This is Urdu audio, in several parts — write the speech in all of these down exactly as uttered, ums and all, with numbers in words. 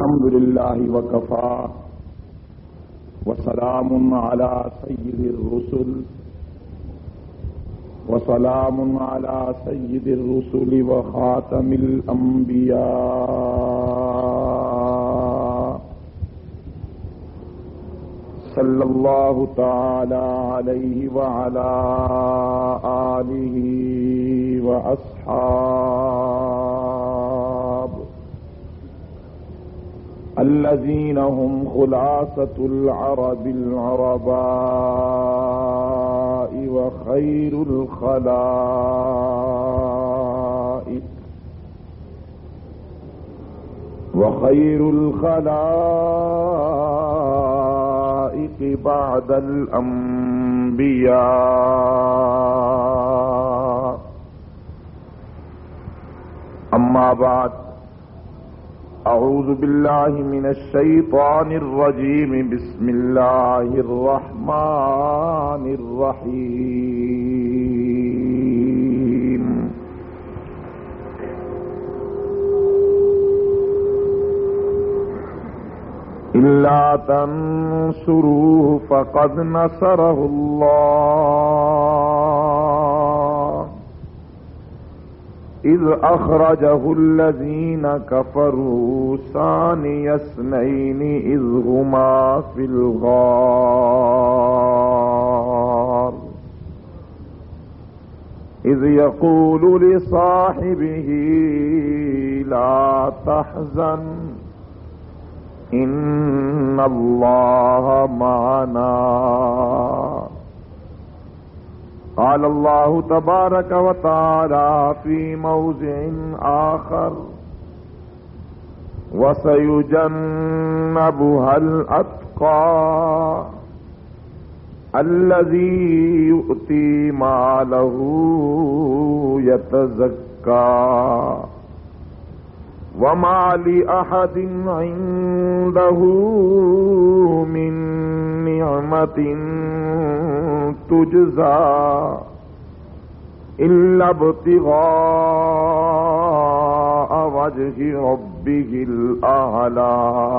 الحمد لله وكفى وسلام على سيد الرسل وسلام على سيد الرسل وخاتم الأنبياء صلى الله تعالى عليه وعلى آله وأصحابه الذين هم خلاصة العرب العرباء وخير الخلائق وخير الخلائق بعد الأنبياء. أما بعد، أعوذ بالله من الشيطان الرجيم. بسم الله الرحمن الرحيم. إلا تنصروه فقد نصره الله إذ أخرجه الذين كفروا ثاني اثنين إذ هما في الغار إذ يقول لصاحبه لا تحزن إن الله معنا. قال الله تبارك وتعالى في موضع آخر: وسيجنبها الأتقى الذي يؤتي ماله يتزكى وما لأحد عنده من نعمة تجزى إلا ابتغاء وجه ربه الأعلى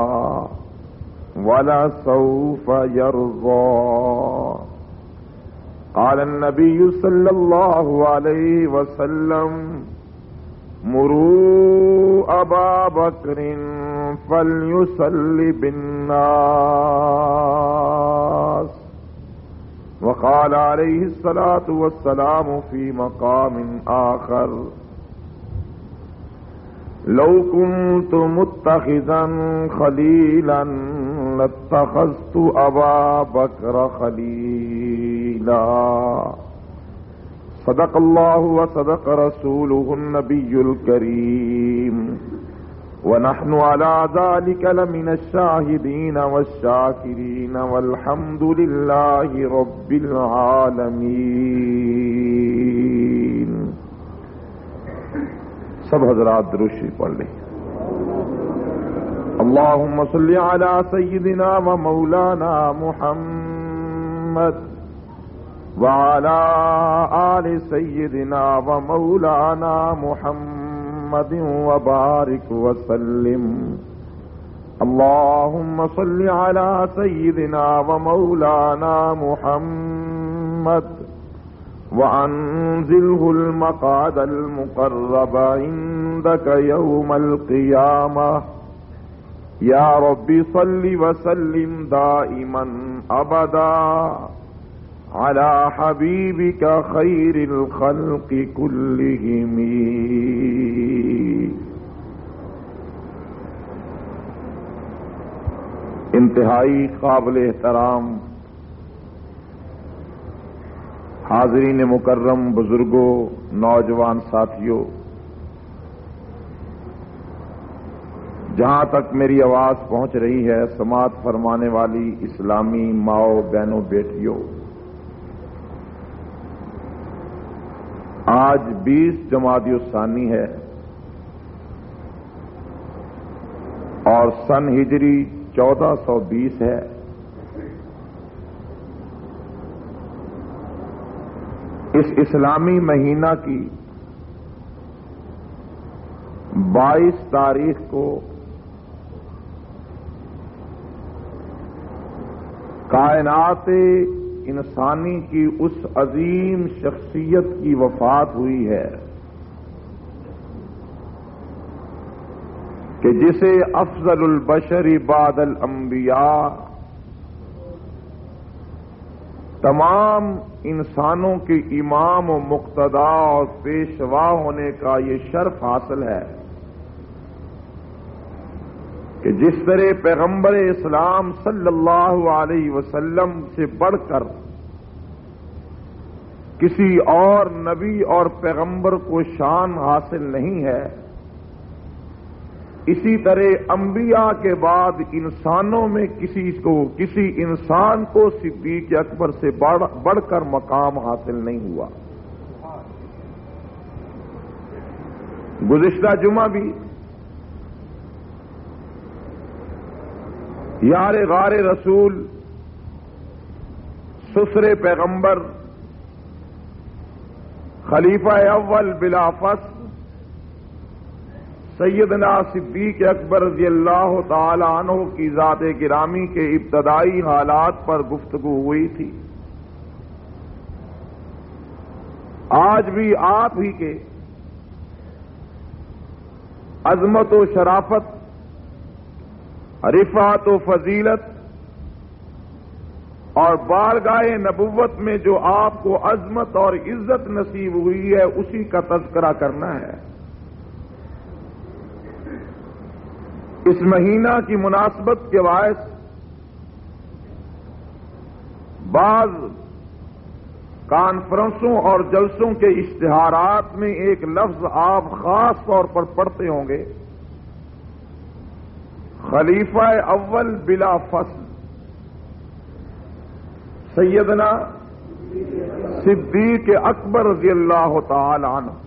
ولسوف يرضى. قال النبي صلى الله عليه وسلم: مروا أبا بكر فليصل بالناس. وقال عليه الصلاة والسلام في مقام آخر: لو كنت متخذا خليلا لاتخذت أبا بكر خليلا. صدق الله وصدق رسوله النبي الكريم ونحن على ذلك لمن الشاهدين والشاكرين والحمد لله رب العالمين. سب حضرات درود شریف پڑھ لیں. اللهم صل على سيدنا ومولانا محمد وعلى آل سيدنا ومولانا محمد وبارك وسلم. اللهم صل على سيدنا ومولانا محمد وأنزله المقعد المقرب عندك يوم القيامة. يا رب صل وسلم دائما أبدا على حبيبك خير الخلق كلهم. انتہائی قابل احترام حاضرین مکرم، بزرگوں، نوجوان ساتھیوں، جہاں تک میری آواز پہنچ رہی ہے، سماعت فرمانے والی اسلامی ماؤں، بہنوں، بیٹیوں، آج بیس جمادی الثانی ہے اور سن ہجری چودہ سو بیس ہے. اس اسلامی مہینہ کی بائیس تاریخ کو کائنات انسانی کی اس عظیم شخصیت کی وفات ہوئی ہے کہ جسے افضل البشر بعد الانبیاء، تمام انسانوں کے امام و مقتدا اور پیشوا ہونے کا یہ شرف حاصل ہے کہ جس طرح پیغمبر اسلام صلی اللہ علیہ وسلم سے بڑھ کر کسی اور نبی اور پیغمبر کو شان حاصل نہیں ہے، اسی طرح انبیاء کے بعد انسانوں میں کسی کو کسی انسان کو صدیق اکبر سے بڑھ بڑھ کر مقام حاصل نہیں ہوا۔ گزشتہ جمعہ بھی یار غار رسول، سسر پیغمبر، خلیفہ اول بلا فصل سیدنا صدیق اکبر رضی اللہ تعالی عنہ کی ذات گرامی کے ابتدائی حالات پر گفتگو ہوئی تھی۔ آج بھی آپ ہی کے عظمت و شرافت، رفعت و فضیلت اور بارگاہ نبوت میں جو آپ کو عظمت اور عزت نصیب ہوئی ہے اسی کا تذکرہ کرنا ہے۔ اس مہینہ کی مناسبت کے باعث بعض کانفرنسوں اور جلسوں کے اشتہارات میں ایک لفظ آپ خاص طور پر پڑھتے ہوں گے، خلیفہ اول بلا فصل سیدنا صدیق اکبر رضی اللہ تعالی عنہ۔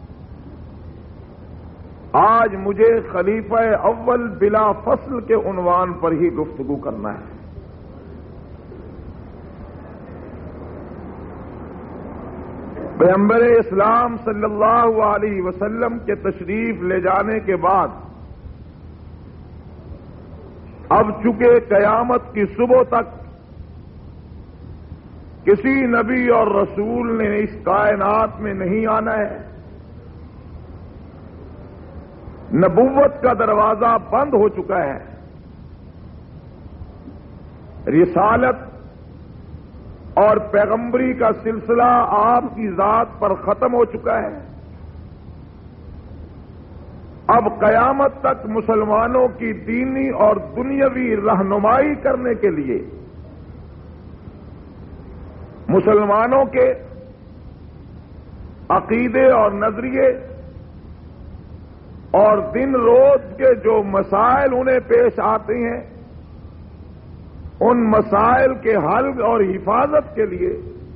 آج مجھے خلیفہ اول بلا فصل کے عنوان پر ہی گفتگو کرنا ہے۔ پیغمبر اسلام صلی اللہ علیہ وسلم کے تشریف لے جانے کے بعد اب چونکہ قیامت کی صبح تک کسی نبی اور رسول نے اس کائنات میں نہیں آنا ہے، نبوت کا دروازہ بند ہو چکا ہے، رسالت اور پیغمبری کا سلسلہ آپ کی ذات پر ختم ہو چکا ہے۔ اب قیامت تک مسلمانوں کی دینی اور دنیاوی رہنمائی کرنے کے لیے مسلمانوں کے عقیدے اور نظریے اور دن روز کے جو مسائل انہیں پیش آتے ہیں، ان مسائل کے حل اور حفاظت کے لیے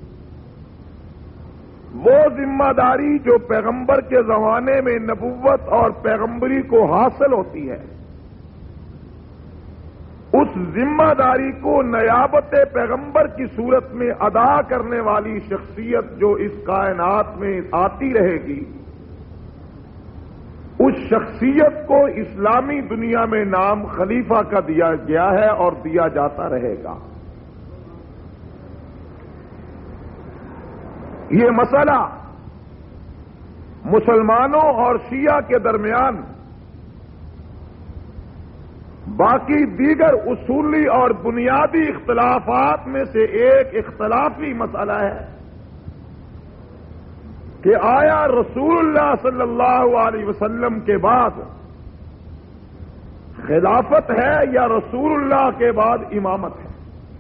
وہ ذمہ داری جو پیغمبر کے زمانے میں نبوت اور پیغمبری کو حاصل ہوتی ہے، اس ذمہ داری کو نیابت پیغمبر کی صورت میں ادا کرنے والی شخصیت جو اس کائنات میں آتی رہے گی، اس شخصیت کو اسلامی دنیا میں نام خلیفہ کا دیا گیا ہے اور دیا جاتا رہے گا۔ یہ مسئلہ مسلمانوں اور شیعہ کے درمیان باقی دیگر اصولی اور بنیادی اختلافات میں سے ایک اختلافی مسئلہ ہے کہ آیا رسول اللہ صلی اللہ علیہ وسلم کے بعد خلافت ہے یا رسول اللہ کے بعد امامت ہے؟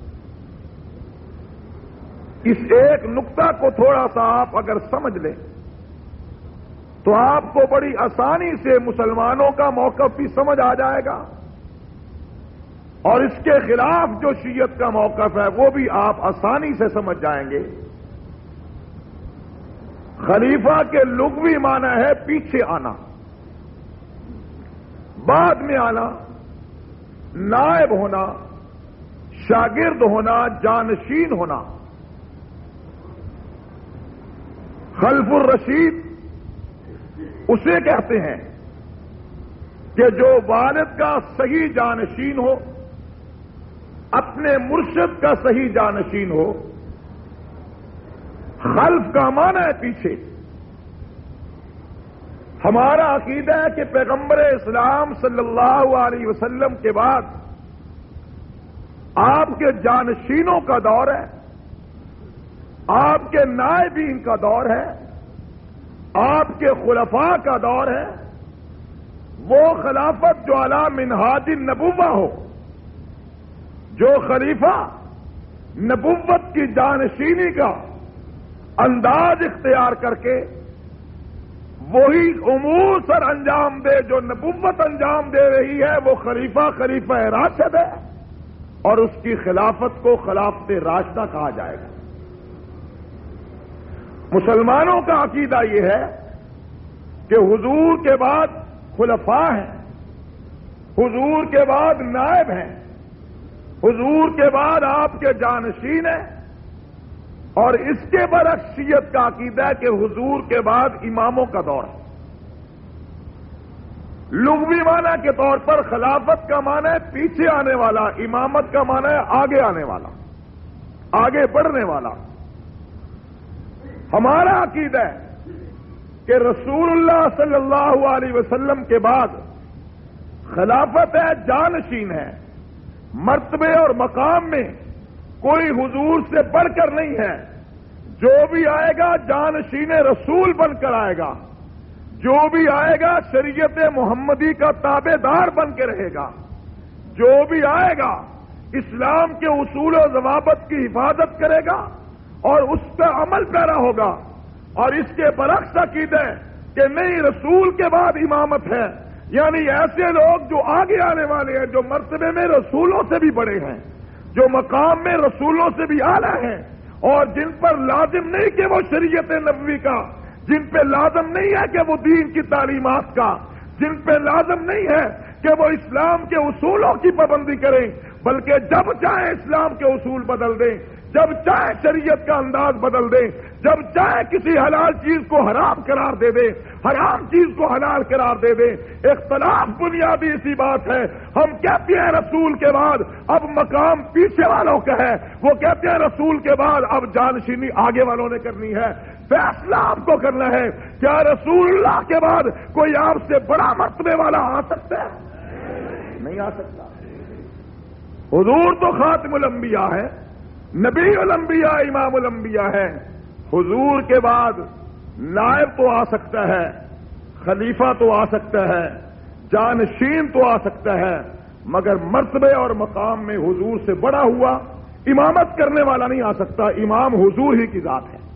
اس ایک نقطہ کو تھوڑا سا آپ اگر سمجھ لیں تو آپ کو بڑی آسانی سے مسلمانوں کا موقف بھی سمجھ آ جائے گا، اور اس کے خلاف جو شیعت کا موقف ہے وہ بھی آپ آسانی سے سمجھ جائیں گے۔ خلیفہ کے لغوی معنی ہے پیچھے آنا، بعد میں آنا، نائب ہونا، شاگرد ہونا، جانشین ہونا۔ خلف الرشید اسے کہتے ہیں کہ جو والد کا صحیح جانشین ہو، اپنے مرشد کا صحیح جانشین ہو. خلف کا معنی ہے پیچھے. ہمارا عقیدہ ہے کہ پیغمبر اسلام صلی اللہ علیہ وسلم کے بعد آپ کے جانشینوں کا دور ہے, آپ کے نائبین کا دور ہے, آپ کے خلفاء کا دور ہے. وہ خلافت جو علی منہاج النبوہ ہو, جو خلیفہ نبوت کی جانشینی کا انداز اختیار کر کے وہی امور سر انجام دے جو نبوت انجام دے رہی ہے, وہ خلیفہ خلیفہ راشد ہے, اور اس کی خلافت کو خلافت راشدہ کہا جائے گا. مسلمانوں کا عقیدہ یہ ہے کہ حضور کے بعد خلفاء ہیں, حضور کے بعد نائب ہیں, حضور کے بعد آپ کے جانشین ہیں, اور اس کے برعکس شیعت کا عقیدہ ہے کہ حضور کے بعد اماموں کا دور ہے. لغوی معنی کے طور پر خلافت کا معنی ہے پیچھے آنے والا, امامت کا معنی ہے آگے آنے والا, آگے بڑھنے والا. ہمارا عقیدہ ہے کہ رسول اللہ صلی اللہ علیہ وسلم کے بعد خلافت ہے, جانشین ہے, مرتبے اور مقام میں کوئی حضور سے بڑھ کر نہیں ہے. جو بھی آئے گا جانشین رسول بن کر آئے گا, جو بھی آئے گا شریعت محمدی کا تابع دار بن کے رہے گا, جو بھی آئے گا اسلام کے اصول و ضوابط کی حفاظت کرے گا اور اس پہ عمل پیرا ہوگا. اور اس کے برعکس عقیدہ ہے کہ نہیں, رسول کے بعد امامت ہے, یعنی ایسے لوگ جو آگے آنے والے ہیں, جو مرتبے میں رسولوں سے بھی بڑے ہیں, جو مقام میں رسولوں سے بھی اعلیٰ ہیں, اور جن پر لازم نہیں کہ وہ شریعت نبوی کا, جن پہ لازم نہیں ہے کہ وہ دین کی تعلیمات کا, جن پہ لازم نہیں ہے کہ وہ اسلام کے اصولوں کی پابندی کریں, بلکہ جب چاہے اسلام کے اصول بدل دیں, جب چاہے شریعت کا انداز بدل دیں, جب چاہے کسی حلال چیز کو حرام قرار دے دیں, حرام چیز کو حلال قرار دے دیں. اختلاف بنیادی اسی بات ہے. ہم کہتے ہیں رسول کے بعد اب مقام پیچھے والوں کا ہے, وہ کہتے ہیں رسول کے بعد اب جانشینی آگے والوں نے کرنی ہے. فیصلہ آپ کو کرنا ہے, کیا رسول اللہ کے بعد کوئی آپ سے بڑا مرتبے والا آ سکتا ہے؟ نہیں آ سکتا. حضور تو خاتم الانبیاء ہے, نبی الانبیاء, امام الانبیاء ہے. حضور کے بعد نائب تو آ سکتا ہے, خلیفہ تو آ سکتا ہے, جانشین تو آ سکتا ہے, مگر مرتبے اور مقام میں حضور سے بڑا ہوا امامت کرنے والا نہیں آ سکتا. امام حضور ہی کی ذات ہے,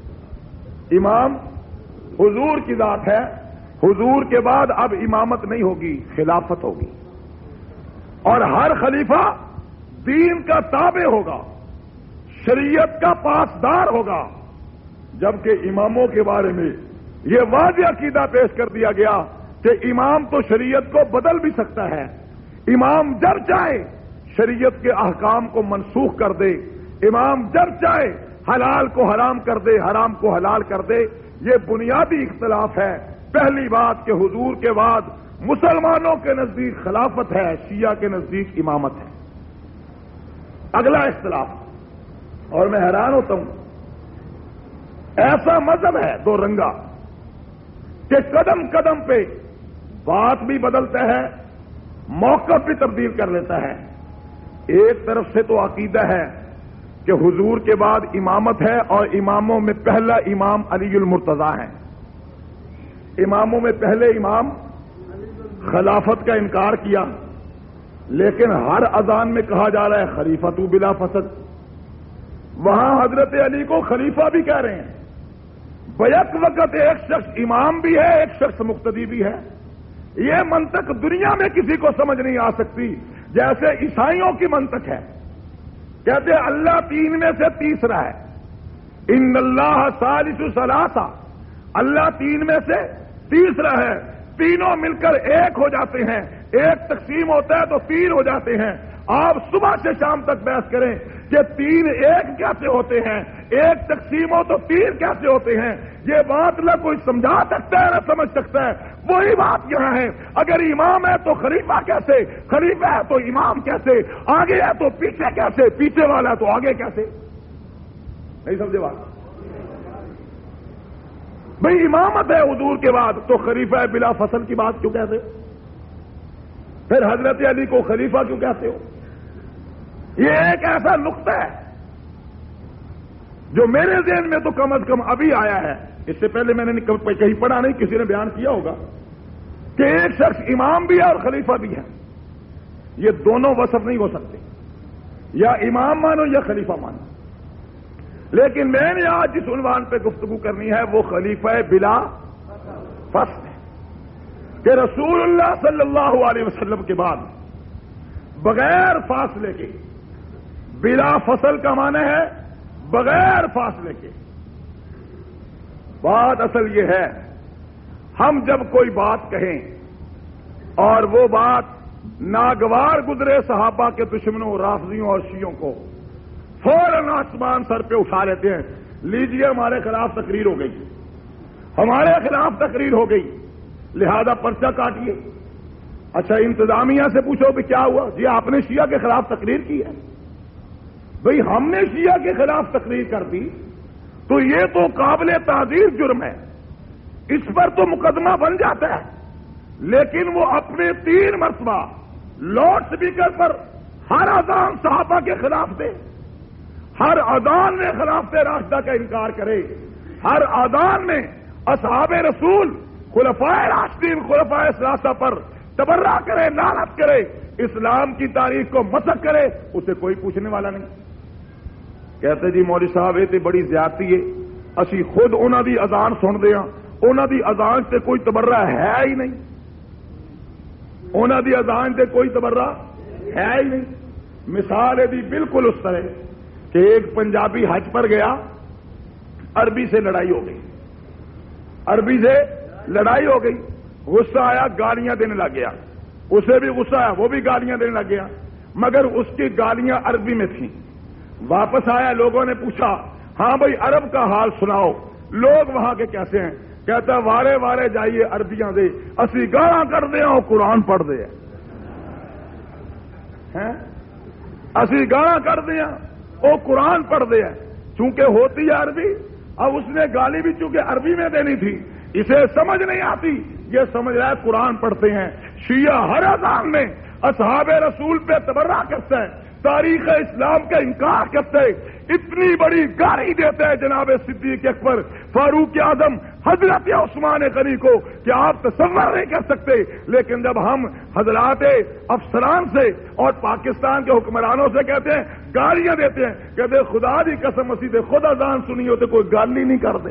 امام حضور کی ذات ہے. حضور کے بعد اب امامت نہیں ہوگی, خلافت ہوگی, اور ہر خلیفہ دین کا تابع ہوگا, شریعت کا پاسدار ہوگا. جبکہ اماموں کے بارے میں یہ واضح عقیدہ پیش کر دیا گیا کہ امام تو شریعت کو بدل بھی سکتا ہے. امام جب چاہے شریعت کے احکام کو منسوخ کر دے, امام جب چاہے حلال کو حرام کر دے, حرام کو حلال کر دے. یہ بنیادی اختلاف ہے. پہلی بات کہ حضور کے بعد مسلمانوں کے نزدیک خلافت ہے, شیعہ کے نزدیک امامت ہے. اگلا اختلاف, اور میں حیران ہوتا ہوں, ایسا مذہب ہے دو رنگا کہ قدم قدم پہ بات بھی بدلتا ہے, موقف بھی تبدیل کر لیتا ہے. ایک طرف سے تو عقیدہ ہے کہ حضور کے بعد امامت ہے, اور اماموں میں پہلا امام علی المرتضیٰ ہے. اماموں میں پہلے امام خلافت کا انکار کیا, لیکن ہر اذان میں کہا جا رہا ہے خلیفۃ بلا فسد. وہاں حضرت علی کو خلیفہ بھی کہہ رہے ہیں. بیک وقت ایک شخص امام بھی ہے, ایک شخص مقتدی بھی ہے. یہ منطق دنیا میں کسی کو سمجھ نہیں آ سکتی. جیسے عیسائیوں کی منطق ہے, کہتے ہیں اللہ تین میں سے تیسرا ہے, ان اللہ ثالث ثلاثہ, اللہ تین میں سے تیسرا ہے. تینوں مل کر ایک ہو جاتے ہیں, ایک تقسیم ہوتا ہے تو تین ہو جاتے ہیں. آپ صبح سے شام تک بحث کریں, کہ تین ایک کیسے ہوتے ہیں، ایک تقسیم ہو تو تین کیسے ہوتے ہیں، یہ بات نہ کوئی سمجھا سکتا ہے نہ سمجھ سکتا ہے۔ وہی بات یہاں ہے، اگر امام ہے تو خلیفہ کیسے، خلیفہ ہے تو امام کیسے، آگے ہے تو پیچھے کیسے، پیچھے والا ہے تو آگے کیسے؟ نہیں سمجھے بات؟ بھئی امامت ہے حضور کے بعد تو خلیفہ بلا فصل کی بات کیوں کہتے ہو؟ پھر حضرت علی کو خلیفہ کیوں کہتے ہو؟ یہ ایک ایسا نقطہ ہے جو میرے ذہن میں تو کم از کم ابھی آیا ہے، اس سے پہلے میں نے کہیں پڑھا نہیں، کسی نے بیان کیا ہوگا کہ ایک شخص امام بھی ہے اور خلیفہ بھی ہے، یہ دونوں وصف نہیں ہو سکتے، یا امام مانو یا خلیفہ مانو۔ لیکن میں نے آج جس عنوان پہ گفتگو کرنی ہے وہ خلیفہ بلا فصل ہے، کہ رسول اللہ صلی اللہ علیہ وسلم کے بعد بغیر فاصلے کے، بلا فصل کا معنی ہے بغیر فاصلے کے۔ بات اصل یہ ہے، ہم جب کوئی بات کہیں اور وہ بات ناگوار گزرے صحابہ کے دشمنوں، رافضیوں اور شیعوں کو، فوراً آسمان سر پہ اٹھا لیتے ہیں، لیجیے ہمارے خلاف تقریر ہو گئی، ہمارے خلاف تقریر ہو گئی، لہذا پرچہ کاٹیے۔ اچھا انتظامیہ سے پوچھو کہ کیا ہوا؟ جی آپ نے شیعہ کے خلاف تقریر کی ہے۔ بھئی ہم نے شیعہ کے خلاف تقریر کر دی تو یہ تو قابل تعزیر جرم ہے، اس پر تو مقدمہ بن جاتا ہے، لیکن وہ اپنے تین مرتبہ لاؤڈ اسپیکر پر ہر اذان صحابہ کے خلاف دے، ہر اذان میں خلاف راستہ کا انکار کرے، ہر اذان میں اصحاب رسول، خلفائے راشدین، خلفائے ثلاثہ پر تبرہ کرے، لعنت کرے، اسلام کی تاریخ کو مسخ کرے، اسے کوئی پوچھنے والا نہیں۔ کہتے جی مولوی صاحب یہ تو بڑی زیادتی ہے، اسی خود انہوں دی اذان سن دے ہاں، انہوں دی اذان سے کوئی تبرہ ہے ہی نہیں، انہوں دی اذان سے کوئی تبرہ ہے ہی نہیں۔ مثال ہے دی بالکل اس طرح کہ ایک پنجابی حج پر گیا، عربی سے لڑائی ہو گئی، عربی سے لڑائی ہو گئی، غصہ آیا، گالیاں دینے لگ گیا، اسے بھی غصہ آیا، وہ بھی گالیاں دینے لگ گیا، مگر اس کی گالیاں عربی میں تھیں۔ واپس آیا، لوگوں نے پوچھا ہاں بھائی عرب کا حال سناؤ، لوگ وہاں کے کیسے ہیں؟ کہتا وارے وارے جائیے عربیاں دے، اسی گالاں کر دے اور قرآن پڑھ دے، اسی گالاں کر دیا وہ قرآن پڑھ دے، چونکہ ہوتی ہے عربی، اب اس نے گالی بھی چونکہ عربی میں دینی تھی، اسے سمجھ نہیں آتی، یہ سمجھ رہا ہے قرآن پڑھتے ہیں۔ شیعہ ہر اذان میں اصحاب رسول پہ تبرہ کرتا ہے، تاریخ اسلام کا انکار کرتے، اتنی بڑی گالی دیتے ہیں جناب صدیق اکبر، فاروق اعظم، حضرت عثمان غنی کو کہ آپ تصور نہیں کر سکتے۔ لیکن جب ہم حضرات افسران سے اور پاکستان کے حکمرانوں سے کہتے ہیں، گالیاں دیتے ہیں، کہتے خدا دی قسم مسیح خود اذان سنی ہوتے کوئی گالی نہیں کرتے،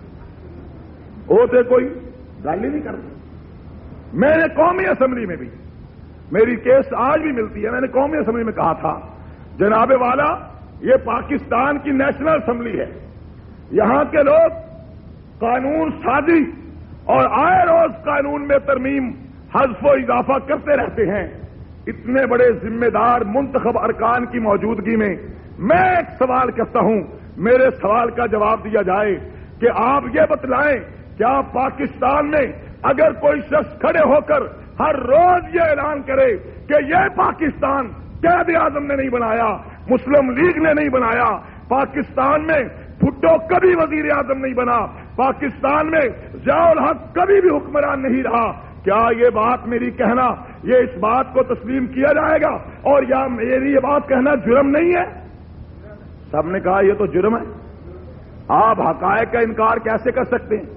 ہوتے کوئی گالی نہیں کرتے۔ میں نے قومی اسمبلی میں بھی، میری کیس آج بھی ملتی ہے، میں نے قومی اسمبلی میں کہا تھا جناب والا یہ پاکستان کی نیشنل اسمبلی ہے، یہاں کے لوگ قانون سازی اور آئے روز قانون میں ترمیم، حذف و اضافہ کرتے رہتے ہیں، اتنے بڑے ذمہ دار منتخب ارکان کی موجودگی میں میں ایک سوال کرتا ہوں، میرے سوال کا جواب دیا جائے کہ آپ یہ بتلائیں کیا پاکستان میں اگر کوئی شخص کھڑے ہو کر ہر روز یہ اعلان کرے کہ یہ پاکستان قائد اعظم نے نہیں بنایا، مسلم لیگ نے نہیں بنایا، پاکستان میں بھٹو کبھی وزیر اعظم نہیں بنا، پاکستان میں ضیاء الحق کبھی بھی حکمران نہیں رہا، کیا یہ بات میری کہنا یہ اس بات کو تسلیم کیا جائے گا اور یا میری یہ بات کہنا جرم نہیں ہے؟ سب نے کہا یہ تو جرم ہے۔ آپ حقائق کا انکار کیسے کر سکتے ہیں؟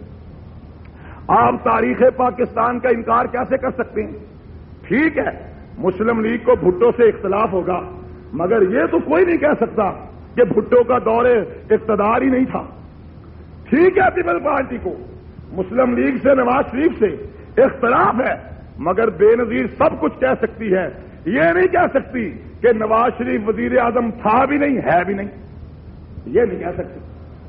آپ تاریخ پاکستان کا انکار کیسے کر سکتے ہیں؟ ٹھیک ہے مسلم لیگ کو بھٹو سے اختلاف ہوگا، مگر یہ تو کوئی نہیں کہہ سکتا کہ بھٹو کا دور اقتدار ہی نہیں تھا۔ ٹھیک ہے پیپل پارٹی کو مسلم لیگ سے، نواز شریف سے اختلاف ہے، مگر بے نظیر سب کچھ کہہ سکتی ہے، یہ نہیں کہہ سکتی کہ نواز شریف وزیر اعظم تھا بھی نہیں ہے بھی نہیں، یہ نہیں کہہ سکتی۔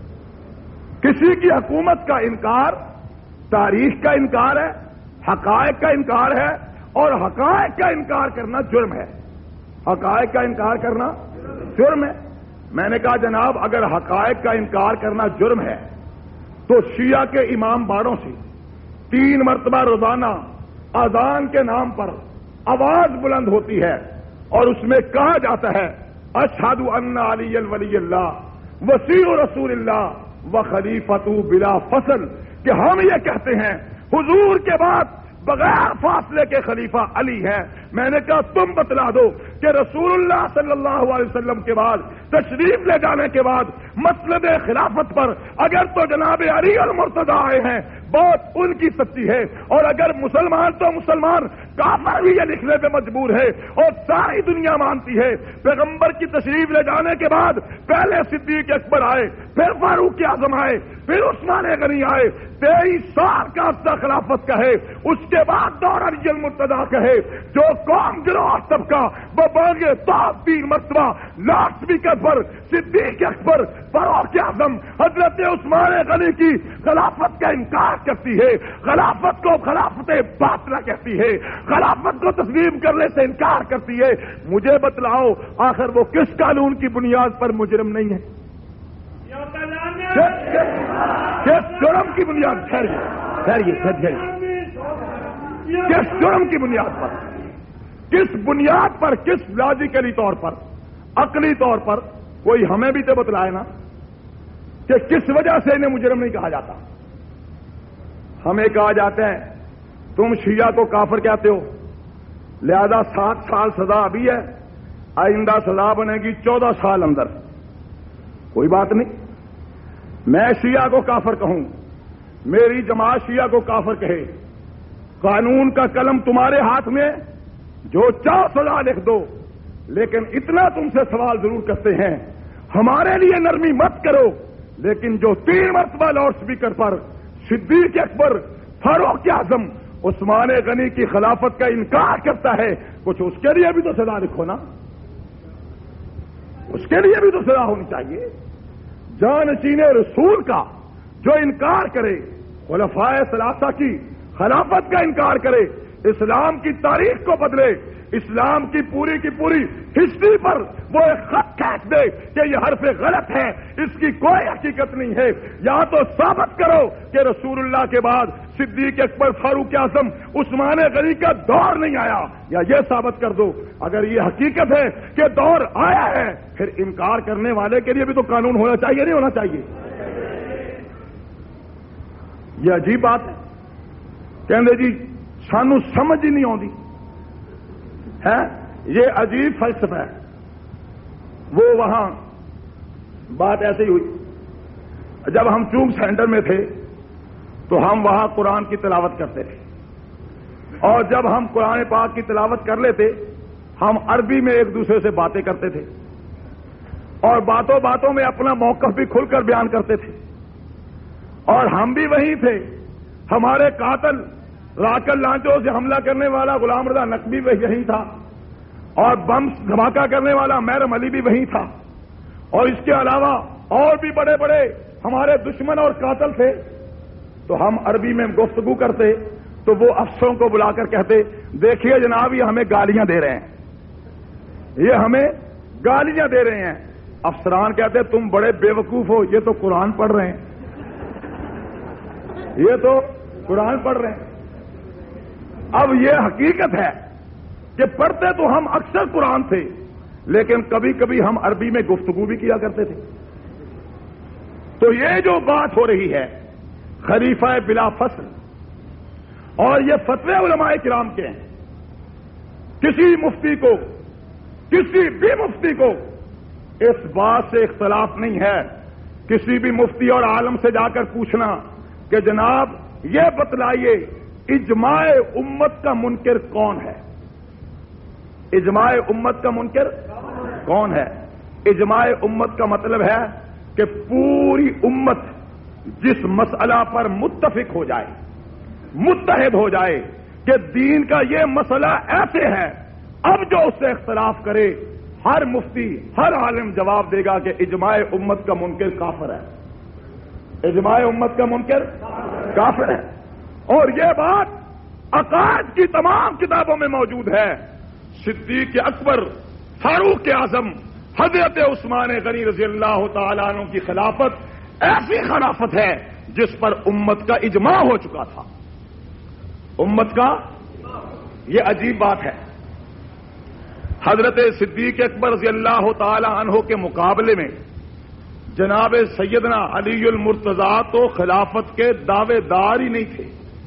کسی کی حکومت کا انکار تاریخ کا انکار ہے، حقائق کا انکار ہے، اور حقائق کا انکار کرنا جرم ہے، حقائق کا انکار کرنا جرم ہے۔ میں نے کہا جناب اگر حقائق کا انکار کرنا جرم ہے تو شیعہ کے امام باڑوں سے تین مرتبہ روزانہ اذان کے نام پر آواز بلند ہوتی ہے اور اس میں کہا جاتا ہے اشہد ان علی ولی اللہ وصی رسول اللہ و خلیفۃ بلا فصل، کہ ہم یہ کہتے ہیں حضور کے بعد بغیر فاصلے کے خلیفہ علی ہے۔ میں نے کہا تم بتلا دو کہ رسول اللہ صلی اللہ علیہ وسلم کے بعد تشریف لے جانے کے بعد مسند خلافت پر اگر تو جناب علی المرتضی آئے ہیں بات ان کی سچی ہے، اور اگر مسلمان تو مسلمان کافر بھی یہ لکھنے پہ مجبور ہے اور ساری دنیا مانتی ہے پیغمبر کی تشریف لے جانے کے بعد پہلے صدیق اکبر آئے، پھر فاروق اعظم آئے، پھر عثمان غنی آئے، تیئیس سال کا عرصہ خلافت کا ہے، اس کے بعد دور علی المرتضی کا ہے۔ جو قوم گروہ طبقہ ببانگے تاپ تین مرتبہ لاؤڈ اسپیکر پر صدیق اکبر، فاروق اعظم، حضرت عثمان غنی کی خلافت کا انکار کرتی ہے، خلافت کو خلافت باطلہ کہتی ہے، خلافت کو تسلیم کرنے سے انکار کرتی ہے، مجھے بتلاؤ آخر وہ کس قانون کی بنیاد پر مجرم نہیں ہے؟ کس جرم کی بنیاد؟ کس جرم کی بنیاد پر؟ کس بنیاد پر؟ کس لاجیکلی طور پر، عقلی طور پر؟ کوئی ہمیں بھی تو بتلائے نا کہ کس وجہ سے انہیں مجرم نہیں کہا جاتا۔ ہمیں کہا جاتا ہے تم شیعہ کو کافر کہتے ہو لہذا سات سال سزا ابھی ہے، آئندہ سزا بنے گی چودہ سال اندر۔ کوئی بات نہیں، میں شیعہ کو کافر کہوں، میری جماعت شیعہ کو کافر کہے، قانون کا قلم تمہارے ہاتھ میں، جو چاہو سزا لکھ دو، لیکن اتنا تم سے سوال ضرور کرتے ہیں ہمارے لیے نرمی مت کرو۔ لیکن جو تین مرتبہ لاؤڈ اسپیکر پر صدیق اکبر، فاروق اعظم، عثمان غنی کی خلافت کا انکار کرتا ہے، کچھ اس کے لیے بھی تو سزا لکھو نا، اس کے لیے بھی تو سزا ہونی چاہیے۔ جانشین رسول کا جو انکار کرے، خلفائے ثلاثہ کی خلافت کا انکار کرے، اسلام کی تاریخ کو بدلے، اسلام کی پوری کی پوری ہسٹری پر وہ ایک خط کھینچ دے کہ یہ حرف غلط ہے، اس کی کوئی حقیقت نہیں ہے، یا تو ثابت کرو کہ رسول اللہ کے بعد صدیق اکبر، فاروق اعظم، عثمان غنی کا دور نہیں آیا، یا یہ ثابت کر دو۔ اگر یہ حقیقت ہے کہ دور آیا ہے پھر انکار کرنے والے کے لیے بھی تو قانون ہونا چاہیے، نہیں ہونا چاہیے؟ یہ عجیب بات ہے، کہندے جی سانو سمجھ ہی نہیں آتی ہے، یہ عجیب فلسفہ ہے۔ وہ وہاں بات ایسے ہی ہوئی، جب ہم چونگ سینٹر میں تھے تو ہم وہاں قرآن کی تلاوت کرتے تھے، اور جب ہم قرآن پاک کی تلاوت کر لیتے ہم عربی میں ایک دوسرے سے باتیں کرتے تھے، اور باتوں باتوں میں اپنا موقف بھی کھل کر بیان کرتے تھے، اور ہم بھی وہیں تھے، ہمارے قاتل راکل لانچوں سے حملہ کرنے والا غلام رضا نقوی بھی یہیں تھا، اور بم دھماکہ کرنے والا محرم علی بھی وہیں تھا، اور اس کے علاوہ اور بھی بڑے بڑے ہمارے دشمن اور قاتل تھے۔ تو ہم عربی میں گفتگو کرتے تو وہ افسروں کو بلا کر کہتے دیکھیے جناب یہ ہمیں گالیاں دے رہے ہیں، یہ ہمیں گالیاں دے رہے ہیں۔ افسران کہتے تم بڑے بے وقوف ہو، یہ تو قرآن پڑھ رہے ہیں، یہ تو قرآن پڑھ رہے ہیں۔ اب یہ حقیقت ہے کہ پڑھتے تو ہم اکثر قرآن تھے، لیکن کبھی کبھی ہم عربی میں گفتگو بھی کیا کرتے تھے۔ تو یہ جو بات ہو رہی ہے خلیفہ بلا فصل، اور یہ فتوے علماء کرام کے ہیں، کسی مفتی کو، کسی بھی مفتی کو اس بات سے اختلاف نہیں ہے، کسی بھی مفتی اور عالم سے جا کر پوچھنا کہ جناب یہ بتلائیے اجماع امت کا منکر کون ہے، اجماع امت کا منکر کون ہے؟ اجماع امت کا مطلب ہے کہ پوری امت جس مسئلہ پر متفق ہو جائے، متحد ہو جائے کہ دین کا یہ مسئلہ ایسے ہے، اب جو اس سے اختلاف کرے ہر مفتی، ہر عالم جواب دے گا کہ اجماع امت کا منکر کافر ہے، اجماع امت کا منکر کافر ہے۔ اور یہ بات عقائد کی تمام کتابوں میں موجود ہے۔ صدیق اکبر، فاروق اعظم، حضرت عثمان غنی رضی اللہ تعالیٰ عنہ کی خلافت ایسی خلافت ہے جس پر امت کا اجماع ہو چکا تھا. امت کا یہ عجیب بات ہے. حضرت صدیق اکبر رضی اللہ تعالی عنہ کے مقابلے میں جناب سیدنا علی المرتضیٰ تو خلافت کے دعوے دار ہی نہیں تھے،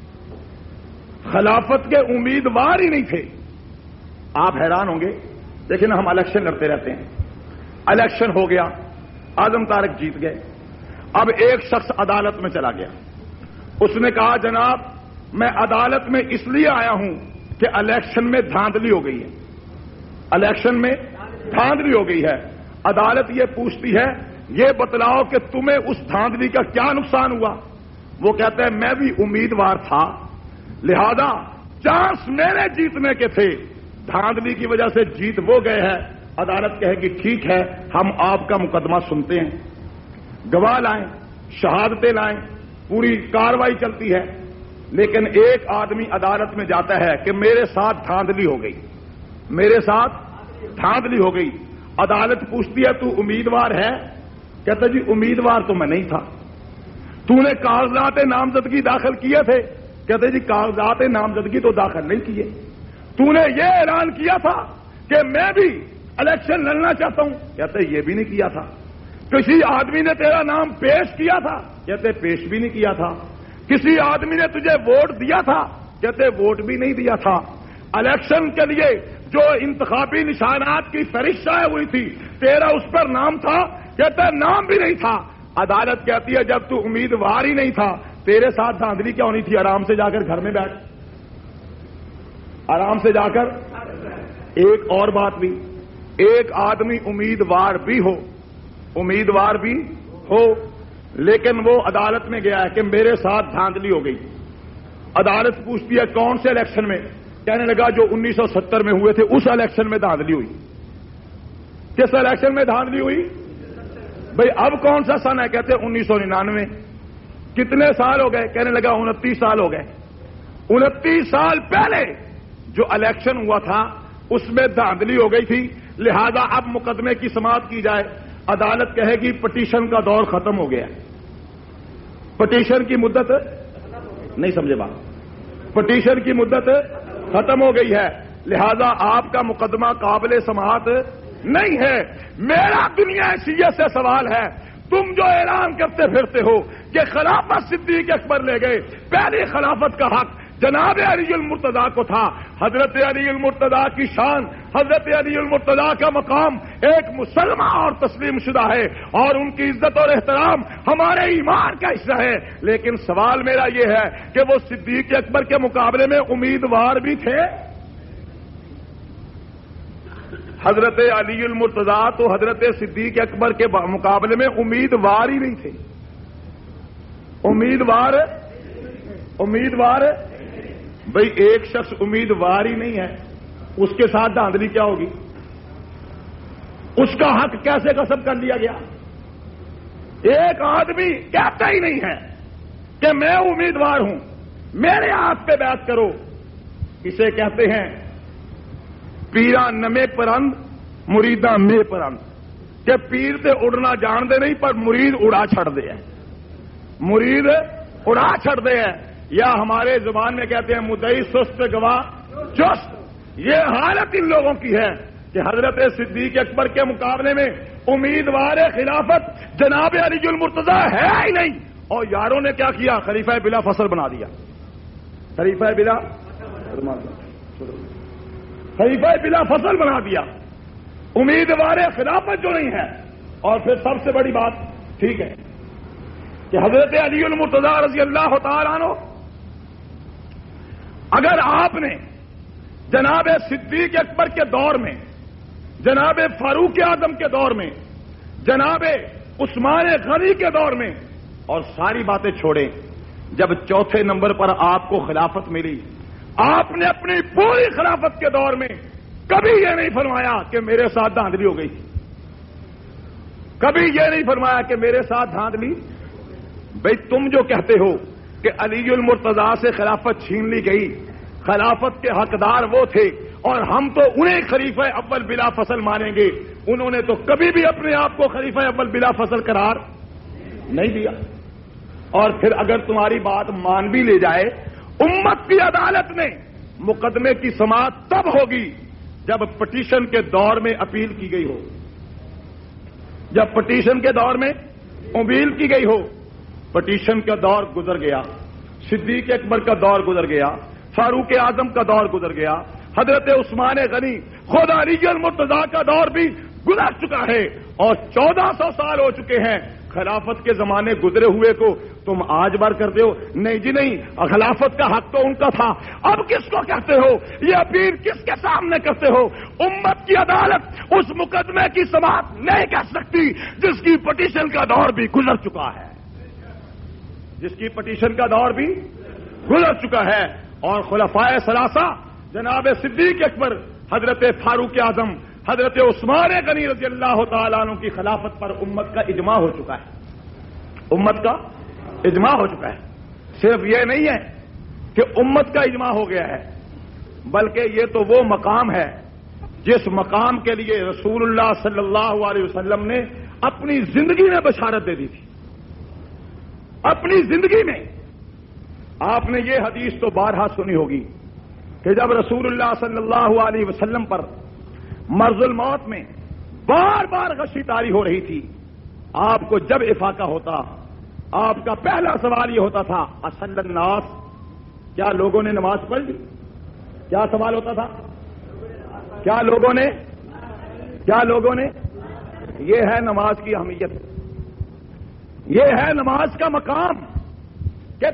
خلافت کے امیدوار ہی نہیں تھے. آپ حیران ہوں گے، لیکن ہم الیکشن لڑتے رہتے ہیں. الیکشن ہو گیا، اعظم طارق جیت گئے. اب ایک شخص عدالت میں چلا گیا. اس نے کہا جناب میں عدالت میں اس لیے آیا ہوں کہ الیکشن میں دھاندلی ہو گئی ہے، الیکشن میں دھاندلی ہو گئی ہے. عدالت یہ پوچھتی ہے یہ بتلاؤ کہ تمہیں اس دھاندلی کا کیا نقصان ہوا. وہ کہتا ہے میں بھی امیدوار تھا، لہذا چانس میرے جیتنے کے تھے، دھاندلی کی وجہ سے جیت وہ گئے ہیں. عدالت کہے گی ٹھیک ہے ہم آپ کا مقدمہ سنتے ہیں، گواہ لائیں، شہادتیں لائیں، پوری کاروائی چلتی ہے. لیکن ایک آدمی عدالت میں جاتا ہے کہ میرے ساتھ دھاندلی ہو گئی، میرے ساتھ دھاندلی ہو گئی. عدالت پوچھتی ہے تو امیدوار ہے؟ کہتا جی امیدوار تو میں نہیں تھا. تو نے کاغذات نامزدگی داخل کیے تھے؟ کہتے جی کاغذات نامزدگی تو داخل نہیں کیے. تو نے یہ اعلان کیا تھا کہ میں بھی الیکشن لڑنا چاہتا ہوں؟ کہتے یہ بھی نہیں کیا تھا. کسی آدمی نے تیرا نام پیش کیا تھا؟ کہتے پیش بھی نہیں کیا تھا. کسی آدمی نے تجھے ووٹ دیا تھا؟ کہتے ووٹ بھی نہیں دیا تھا. الیکشن کے لیے جو انتخابی نشانات کی فہرست شائع ہوئی تھی تیرا اس پر نام تھا؟ کہتا نام بھی نہیں تھا. عدالت کہتی ہے جب تو امیدوار ہی نہیں تھا تیرے ساتھ دھاندلی کیا ہونی تھی؟ آرام سے جا کر گھر میں بیٹھ، آرام سے جا کر. ایک اور بات بھی، ایک آدمی امیدوار بھی ہو، امیدوار بھی ہو لیکن وہ عدالت میں گیا ہے کہ میرے ساتھ دھاندلی ہو گئی. عدالت پوچھتی ہے کون سے الیکشن میں؟ کہنے لگا جو انیس سو ستر میں ہوئے تھے اس الیکشن میں دھاندلی ہوئی. کس الیکشن میں دھاندلی ہوئی؟ بھئی اب کون سا سن ہے؟ کہتے انیس سو ننانوے. کتنے سال ہو گئے؟ کہنے لگا انتیس سال ہو گئے. انتیس سال پہلے جو الیکشن ہوا تھا اس میں دھاندلی ہو گئی تھی، لہذا اب مقدمے کی سماعت کی جائے. عدالت کہے گی پٹیشن کا دور ختم ہو گیا. پٹیشن کی مدت نہیں سمجھے بات، پٹیشن کی مدت ختم ہو گئی ہے، لہذا آپ کا مقدمہ قابل سماعت نہیں ہے. میرا دنیا حیثیت سے سوال ہے، تم جو اعلان کرتے پھرتے ہو کہ خلافت صدیق اکبر لے گئے، پہلی خلافت کا حق جناب علی المرتضیٰ کو تھا. حضرت علی المرتضیٰ کی شان، حضرت علی المرتضیٰ کا مقام ایک مسلمہ اور تسلیم شدہ ہے اور ان کی عزت اور احترام ہمارے ایمان کا حصہ ہے. لیکن سوال میرا یہ ہے کہ وہ صدیق اکبر کے مقابلے میں امیدوار بھی تھے. حضرت علی المرتضیٰ تو حضرت صدیق اکبر کے مقابلے میں امیدوار ہی نہیں تھے. امیدوار امیدوار بھئی ایک شخص امیدوار ہی نہیں ہے، اس کے ساتھ دھاندلی کیا ہوگی؟ اس کا حق کیسے غصب کر لیا گیا؟ ایک آدمی کہتا ہی نہیں ہے کہ میں امیدوار ہوں، میرے ہاتھ پہ بیعت کرو. اسے کہتے ہیں پیرا نمے پرند مریداں میں پرند، کہ پیر تے اڑنا جان دے نہیں پر مرید اڑا چھڑ دے ہیں، مرید اڑا چھڑ دے ہیں. یا ہمارے زبان میں کہتے ہیں مدعی سست گواہ چست. یہ حالت ان لوگوں کی ہے کہ حضرت صدیق اکبر کے مقابلے میں امیدوار خلافت جناب علی المرتضیٰ ہے ہی نہیں. اور یاروں نے کیا کیا؟ خلیفہ بلا فصل بنا دیا. خلیفہ بلا خلیفہ بلا فصل بنا دیا، امیدوار خلافت جو نہیں ہے. اور پھر سب سے بڑی بات ٹھیک ہے کہ حضرت علی المرتضیٰ رضی اللہ تعالیٰ عنہ، اگر آپ نے جناب صدیق اکبر کے دور میں، جناب فاروق اعظم کے دور میں، جناب عثمان غنی کے دور میں، اور ساری باتیں چھوڑیں، جب چوتھے نمبر پر آپ کو خلافت ملی، آپ نے اپنی پوری خلافت کے دور میں کبھی یہ نہیں فرمایا کہ میرے ساتھ دھاندلی ہو گئی، کبھی یہ نہیں فرمایا کہ میرے ساتھ دھاندلی. بھئی تم جو کہتے ہو کہ علی المرتضیٰ سے خلافت چھین لی گئی، خلافت کے حقدار وہ تھے اور ہم تو انہیں خلیفہ اول بلا فصل مانیں گے. انہوں نے تو کبھی بھی اپنے آپ کو خلیفہ اول بلا فصل قرار نہیں دیا. اور پھر اگر تمہاری بات مان بھی لے جائے, امت کی عدالت میں مقدمے کی سماعت تب ہوگی جب پٹیشن کے دور میں اپیل کی گئی ہو. جب پٹیشن کے دور میں اپیل کی گئی ہو. پٹیشن کا دور گزر گیا, صدیق اکبر کا دور گزر گیا, فاروق اعظم کا دور گزر گیا, حضرت عثمان غنی, خود علی المرتضیٰ کا دور بھی گزر چکا ہے, اور چودہ سو سال ہو چکے ہیں. خلافت کے زمانے گزرے ہوئے کو تم آج بار کرتے ہو. نہیں جی نہیں, خلافت کا حق تو ان کا تھا. اب کس کو کہتے ہو؟ یہ اپیل کس کے سامنے کرتے ہو؟ امت کی عدالت اس مقدمے کی سماعت نہیں کر سکتی جس کی پٹیشن کا دور بھی گزر چکا ہے. جس کی پٹیشن کا دور بھی گزر چکا ہے. اور خلفائے ثلاثہ جناب صدیق اکبر, حضرت فاروق اعظم, حضرت عثمان غنی رضی اللہ تعالیٰ عنہ کی خلافت پر امت کا اجماع ہو چکا ہے. امت کا اجماع ہو چکا ہے. صرف یہ نہیں ہے کہ امت کا اجماع ہو گیا ہے, بلکہ یہ تو وہ مقام ہے جس مقام کے لیے رسول اللہ صلی اللہ علیہ وسلم نے اپنی زندگی میں بشارت دے دی تھی. اپنی زندگی میں آپ نے یہ حدیث تو بارہا سنی ہوگی کہ جب رسول اللہ صلی اللہ علیہ وسلم پر مرض الموت میں بار بار غشی طاری ہو رہی تھی, آپ کو جب افاقہ ہوتا, آپ کا پہلا سوال یہ ہوتا تھا, اصل الناس, کیا لوگوں نے نماز پڑھ لی؟ کیا سوال ہوتا تھا؟ کیا لوگوں نے کیا لوگوں نے یہ ہے نماز کی اہمیت, یہ ہے نماز کا مقام کہ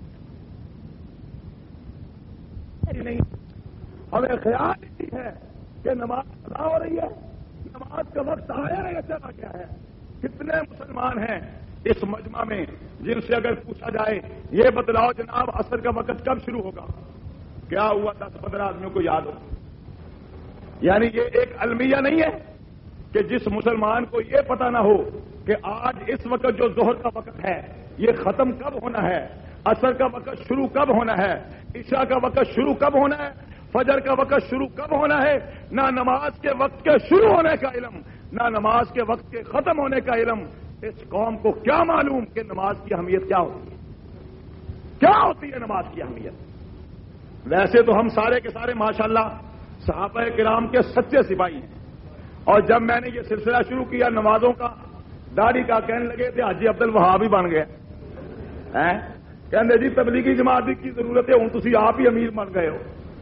نہیں ہمیں خیال ہی ہے کہ نماز ادا ہو رہی ہے, نماز کا وقت آیا ہے یا چلا گیا ہے. کتنے مسلمان ہیں اس مجمع میں جن سے اگر پوچھا جائے یہ بتلاؤ جناب عصر کا وقت کب شروع ہوگا, کیا ہوا دس پندرہ آدمیوں کو یاد ہو. یعنی یہ ایک المیہ نہیں ہے کہ جس مسلمان کو یہ پتا نہ ہو کہ آج اس وقت جو ظہر کا وقت ہے یہ ختم کب ہونا ہے, عصر کا وقت شروع کب ہونا ہے, عشاء کا وقت شروع کب ہونا ہے, فجر کا وقت شروع کب ہونا ہے. نہ نماز کے وقت کے شروع ہونے کا علم, نہ نماز کے وقت کے ختم ہونے کا علم. اس قوم کو کیا معلوم کہ نماز کی اہمیت کیا ہوتی ہے, کیا ہوتی ہے نماز کی اہمیت. ویسے تو ہم سارے کے سارے ماشاءاللہ صحابہ کرام کے سچے سپاہی ہیں, اور جب میں نے یہ سلسلہ شروع کیا نمازوں کا, داڑھی کا, کہنے لگے تھے حاجی عبد الوہاب ہی بن گئے. کہنے جی تبلیغی جماعت کی ضرورت ہے, ہوں تسی آپ ہی امیر بن گئے ہو.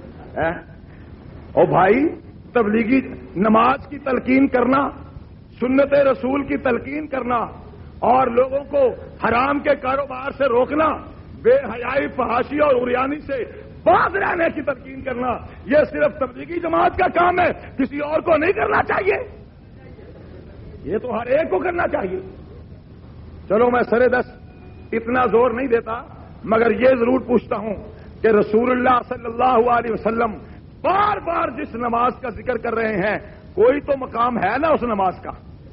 او بھائی, تبلیغی نماز کی تلقین کرنا, سنت رسول کی تلقین کرنا, اور لوگوں کو حرام کے کاروبار سے روکنا, بے حیائی, فحاشی اور عریانی سے باز رہنے کی تلقین کرنا, یہ صرف تبلیغی جماعت کا کام ہے, کسی اور کو نہیں کرنا چاہیے. یہ تو ہر ایک کو کرنا چاہیے. چلو میں سرے دس اتنا زور نہیں دیتا, مگر یہ ضرور پوچھتا ہوں کہ رسول اللہ صلی اللہ علیہ وسلم بار بار جس نماز کا ذکر کر رہے ہیں کوئی تو مقام ہے نا اس نماز کا.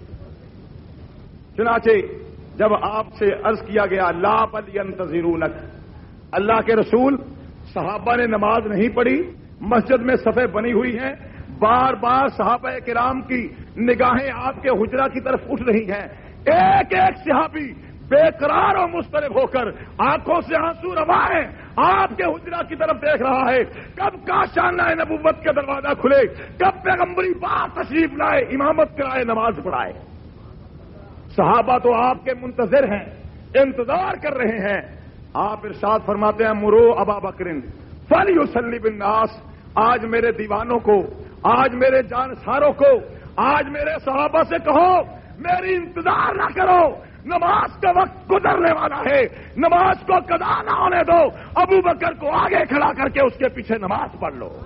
چنانچہ جب آپ سے عرض کیا گیا لا بل ینتظرونک, اللہ کے رسول صحابہ نے نماز نہیں پڑھی, مسجد میں صفیں بنی ہوئی ہیں, بار بار صحابہ کرام کی نگاہیں آپ کے حجرہ کی طرف اٹھ رہی ہیں, ایک ایک صحابی بے قرار و مضطرب ہو کر آنکھوں سے آنسو روا ہے, آپ کے حجرہ کی طرف دیکھ رہا ہے کب کاشانہ نبوت کا دروازہ کھلے, کب پیغمبری بات تشریف لائے, امامت کرائے, نماز پڑھائے. صحابہ تو آپ کے منتظر ہیں, انتظار کر رہے ہیں. آپ ارشاد فرماتے ہیں مرو ابا بکر فلیصلی بالناس, آج میرے دیوانوں کو, آج میرے جانساروں کو, آج میرے صحابہ سے کہو میری انتظار نہ کرو, نماز کا وقت گزرنے والا ہے, نماز کو قضا نہ ہونے دو, ابو بکر کو آگے کھڑا کر کے اس کے پیچھے نماز پڑھ لو.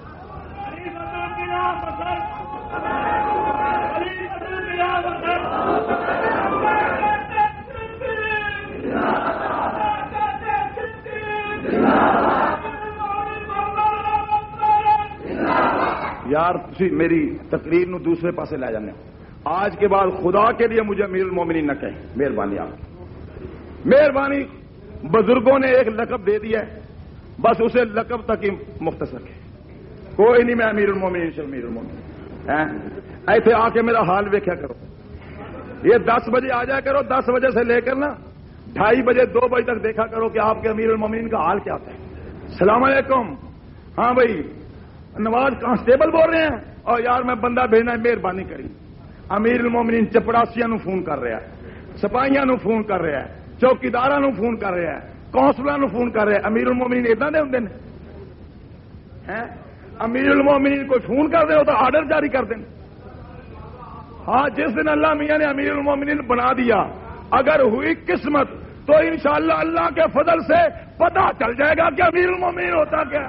یار تسی میری تقریر نو دوسرے پاسے لے جانے, آج کے بعد خدا کے لیے مجھے امیر المومنین نہ کہیں, مہربانی آپ مہربانی. بزرگوں نے ایک لقب دے دیا ہے, بس اسے لقب تک ہی مختصر ہے. کوئی نہیں، میں امیر المومنین سے امیر المومنین ایتھے آ کے میرا حال ویکھیا کرو. یہ دس بجے آ جایا کرو، دس بجے سے لے کر نا ڈھائی بجے دو بجے تک دیکھا کرو کہ آپ کے امیر المومنین کا حال کیا ہوتا ہے. السلام علیکم. ہاں بھائی نواز کانسٹیبل بول رہے ہیں؟ اور یار میں بندہ بھیجنا ہے، مہربانی کری. امیر المومنین چپڑاسیاں نو فون کر رہا ہے، سپاہیاں نو فون کر رہا ہے، چوکیداراں نو فون کر رہا ہے، کونسلاں نو فون کر رہا ہے. امیر المومنین اداں دے ہوندے نے؟ ہیں امیر المومنین کوئی فون کر دے ہو تو آرڈر جاری کر دیں. ہاں جس دن اللہ میاں نے امیر المومنین بنا دیا، اگر ہوئی قسمت تو انشاءاللہ اللہ کے فضل سے پتہ چل جائے گا کہ امیر المومنین ہوتا کیا.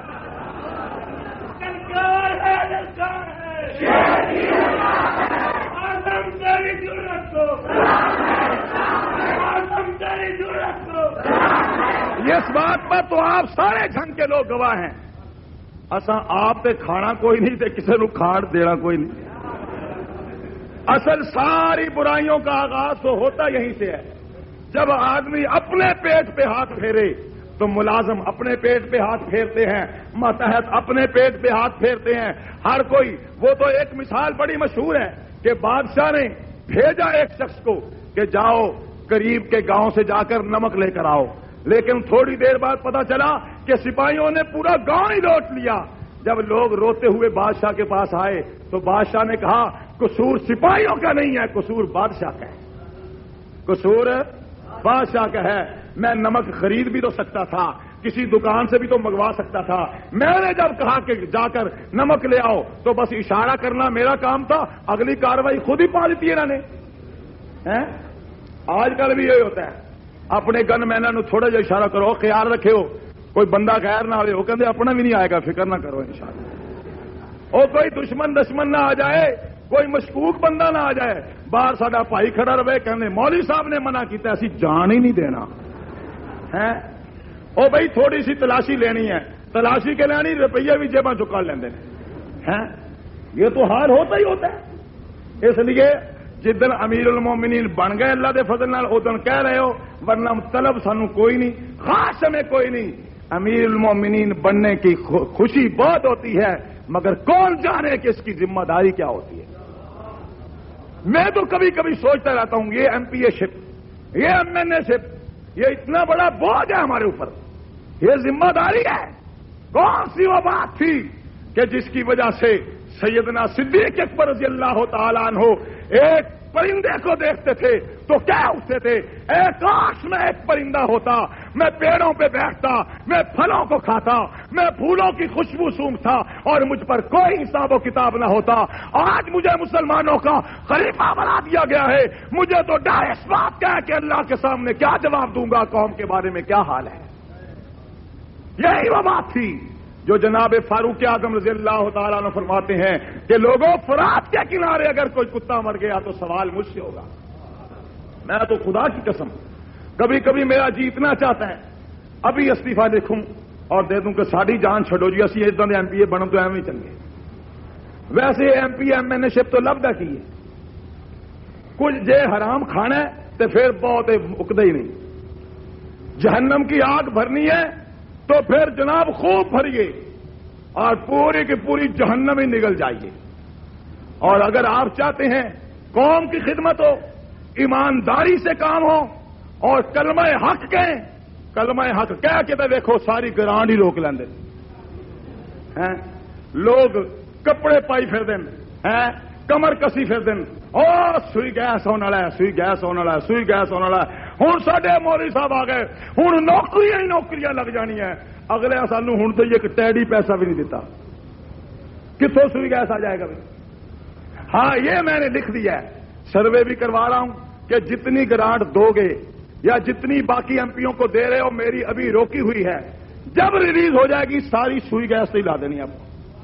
اس بات پر تو آپ سارے جھنگ کے لوگ گواہ ہیں. اساں آپ تے کھانا کوئی نہیں تے کسی نو کھاڑ دینا کوئی نہیں. اصل ساری برائیوں کا آغاز تو ہوتا یہیں سے ہے. جب آدمی اپنے پیٹ پہ ہاتھ پھیرے تو ملازم اپنے پیٹ پہ ہاتھ پھیرتے ہیں، ماتحت اپنے پیٹ پہ ہاتھ پھیرتے ہیں. ہر کوئی، وہ تو ایک مثال بڑی مشہور ہے کہ بادشاہ نے بھیجا ایک شخص کو کہ جاؤ قریب کے گاؤں سے جا کر نمک لے کر آؤ، لیکن تھوڑی دیر بعد پتا چلا کہ سپاہیوں نے پورا گاؤں ہی لوٹ لیا. جب لوگ روتے ہوئے بادشاہ کے پاس آئے تو بادشاہ نے کہا قصور سپاہیوں کا نہیں ہے، قصور بادشاہ کا ہے، قصور بادشاہ کا ہے. میں نمک خرید بھی تو سکتا تھا، کسی دکان سے بھی تو منگوا سکتا تھا. میں نے جب کہا کہ جا کر نمک لے آؤ تو بس اشارہ کرنا میرا کام تھا، اگلی کاروائی خود ہی پا لیتی ہے انہوں نے. آج کل بھی یہی ہوتا ہے، اپنے گن مینوں نو تھوڑا جہا اشارہ کرو، خیال رکھو کوئی بندہ غیر نہ ہوئے، وہ کہتے اپنا بھی نہیں آئے گا، فکر نہ کرو انشاءاللہ. اور کوئی دشمن دشمن نہ آ جائے، کوئی مشکوک بندہ نہ آ جائے. باہر ساڈا بھائی کھڑا رہے کہنے مولوی صاحب نے منع کیتا اسی جان ہی نہیں دینا ہے. او بھائی تھوڑی سی تلاشی لینی ہے، تلاشی کے لینی روپیہ بھی جیباں چکا لیندے ہیں. یہ تو حال ہوتا ہی ہوتا ہے. اس لیے جدن امیر المومنین بن گئے اللہ دے فضل نال ادن کہہ رہے ہو، ورنہ طلب سانو کوئی نہیں، خاص میں کوئی نہیں. امیر المومنین بننے کی خوشی بہت ہوتی ہے، مگر کون جانے کہ اس کی ذمہ داری کیا ہوتی ہے. میں تو کبھی کبھی سوچتا رہتا ہوں یہ ایم پی اے شپ، یہ ایم این اے شپ، یہ اتنا بڑا بوجھ ہے ہمارے اوپر، یہ ذمہ داری ہے. کون سی وہ بات تھی کہ جس کی وجہ سے سیدنا صدیق اکبر رضی اللہ تعالیٰ عنہ ایک پرندے کو دیکھتے تھے تو کیا اٹھتے تھے، اے کاش میں ایک پرندہ ہوتا، میں پیڑوں پہ بیٹھتا، میں پھلوں کو کھاتا، میں پھولوں کی خوشبو سونگتا اور مجھ پر کوئی حساب و کتاب نہ ہوتا. آج مجھے مسلمانوں کا خلیفہ بنا دیا گیا ہے، مجھے تو ڈر اس بات کا ہے کہ اللہ کے سامنے کیا جواب دوں گا، قوم کے بارے میں کیا حال ہے. یہی وہ بات تھی جو جناب فاروق اعظم رضی اللہ تعالیٰ نے فرماتے ہیں کہ لوگوں فرات کے کنارے اگر کوئی کتا مر گیا تو سوال مجھ سے ہوگا. میں تو خدا کی قسم کبھی کبھی میرا جی اتنا چاہتا ہے ابھی استعفیٰ لکھوں اور دے دوں کہ ساری جان چھڈو جی اسی ادھر ایم پی اے بنو تو ایویں چل گئے. ویسے M P M N A ship تو لبدا کی ہے، کچھ جے حرام کھانا ہے تو پھر بہت مکدا ہی نہیں. جہنم کی آگ بھرنی ہے تو پھر جناب خوب بھریے اور پوری کی پوری جہنم ہی نگل جائیے. اور اگر آپ چاہتے ہیں قوم کی خدمت ہو، ایمانداری سے کام ہو اور کلمہ حق کہیں، کلمہ حق کہہ کے تو دیکھو ساری گرانڈ ہی روک لیندے ہیں. لوگ کپڑے پائی پھر دین ہیں، کمر کسی پھر دین، او سوئی گیس ہونے والا ہے، سوئی گیس ہونے والا ہے، سوئی گیس ہونے والا ہے. ہوں سڈے مولوی صاحب آ گئے، ہوں نوکریاں ہی نوکریاں لگ جانی ہیں. اگلے سانو ہوں تو ایک ٹیڈی پیسہ بھی نہیں دیتا، کتوں سوئی گیس آ جائے گا. ہاں یہ میں نے لکھ دیا ہے، سروے بھی کروا رہا ہوں کہ جتنی گرانٹ دو گے یا جتنی باقی ایم پیوں کو دے رہے ہو میری ابھی روکی ہوئی ہے، جب ریلیز ہو جائے گی ساری سوئی گیس ہی لا دینی آپ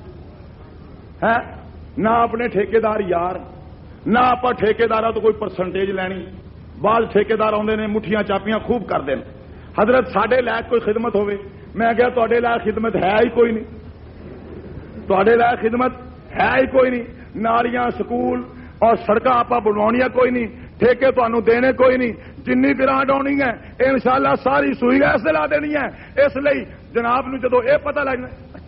کو. ہے نہ اپنے ٹھیکیدار یار، نہ آپ ٹھیکیدار تو کوئی پرسنٹیج لینی. بعض ٹھیکیدار آتے ہیں مٹھیاں چاپیاں خوب کر دیں. حضرت ساڈے لائق کوئی خدمت ہوے، میں کہا تواڈے لائق خدمت ہے ہی کوئی نہیں، تواڈے لائق خدمت ہے ہی کوئی نہیں. نالیاں سکول اور سڑکاں آپ بنوانیاں کوئی نہیں، ٹھیکے تانوں دینے کوئی نہیں. جنی گرانٹ آنی ہے انشاءاللہ ساری سوئی گیس سے لا دینی ہے. اس لیے جناب نو جدو یہ پتہ لگنا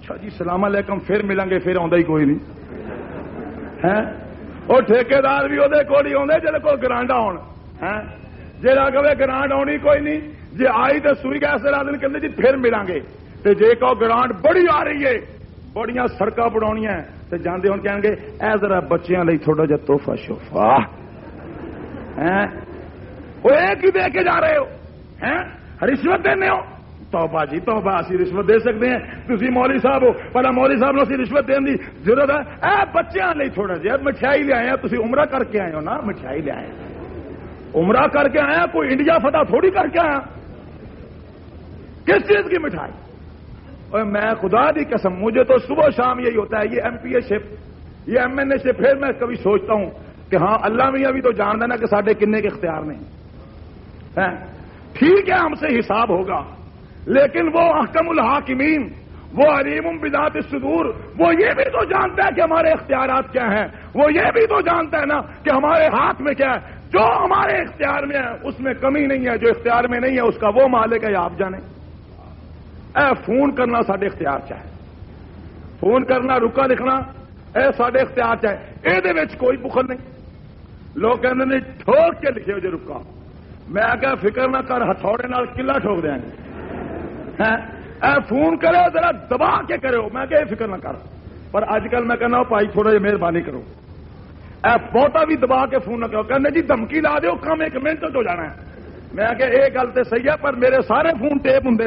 اچھا جی سلام علیکم پھر ملیں گے، پھر آندا ہی کوئی نہیں ہے. وہ ٹھیکیدار بھی وہ کول ہی آدھے جہاں کول گرانڈ آن ہے، جہاں کہے گرانڈ آنی کوئی نہیں، جی آئی تو سوئی گیس لا دیں کہ جی پھر ملیں گے. تے جے کہ گرانڈ بڑی آ رہی ہے، بڑیاں سڑکاں بناونیاں تے جاندے ہون کہیں گے اے ذرا بچیاں لئی تھوڑا جہا تحفہ شوفا ہیں، وہ ایک ہی دے کے جا رہے ہو ہیں، رشوت دینے ہو. توبہ جی توبہ، اسی رشوت دے سکتے ہیں، تسی مولوی صاحب ہو، پہلا مولوی صاحب نو اسی رشوت دین دی ضرورت ہے؟ اے بچیاں لئی تھوڑا جہا مٹھائی لے آئے ہیں، تسی عمرہ کر کے آئے ہو نا، مٹھائی لے آئے عمرہ کر کے آیا، کوئی انڈیا فتح تھوڑی کر کے آیا. کس چیز کی مٹھائی؟ اور میں خدا دی قسم مجھے تو صبح شام یہی ہوتا ہے، یہ ایم پی اے شپ یہ ایم این اے شپ، پھر میں کبھی سوچتا ہوں کہ ہاں اللہ میاں بھی تو جان دینا کہ ساڈے کنے کے اختیار نہیں. ٹھیک ہے ہم سے حساب ہوگا، لیکن وہ احکم الحاکمین، وہ علیم بذات الصدور، وہ یہ بھی تو جانتا ہے کہ ہمارے اختیارات کیا ہیں، وہ یہ بھی تو جانتا ہے نا کہ ہمارے ہاتھ میں کیا ہے. جو ہمارے اختیار میں ہے اس میں کمی نہیں ہے، جو اختیار میں نہیں ہے اس کا وہ مالک ہے، آپ جانیں. اے فون کرنا ساڈے اختیار چاہے، فون کرنا رکا لکھنا اے ساڈے اختیار چاہے، اے دے وچ کوئی بخل نہیں. لوگ کہندے نے ٹھوک کے لکھے ہو جو رکا، میں کہا فکر نہ کر ہتھوڑے نال قلعہ ٹھوک دیں گے. اے فون کرو ذرا دبا کے کرو، میں کہ فکر نہ کر. پر اج کل میں کہنا بھائی تھوڑا جی مہربانی کرو، اے بہتا بھی دبا کے فون نہ کرو. کہنے جی دھمکی لا دیو کام ایک منٹ تو جانا ہے. میں کہ یہ گل تو صحیح ہے پر میرے سارے فون ٹیپ ہوں،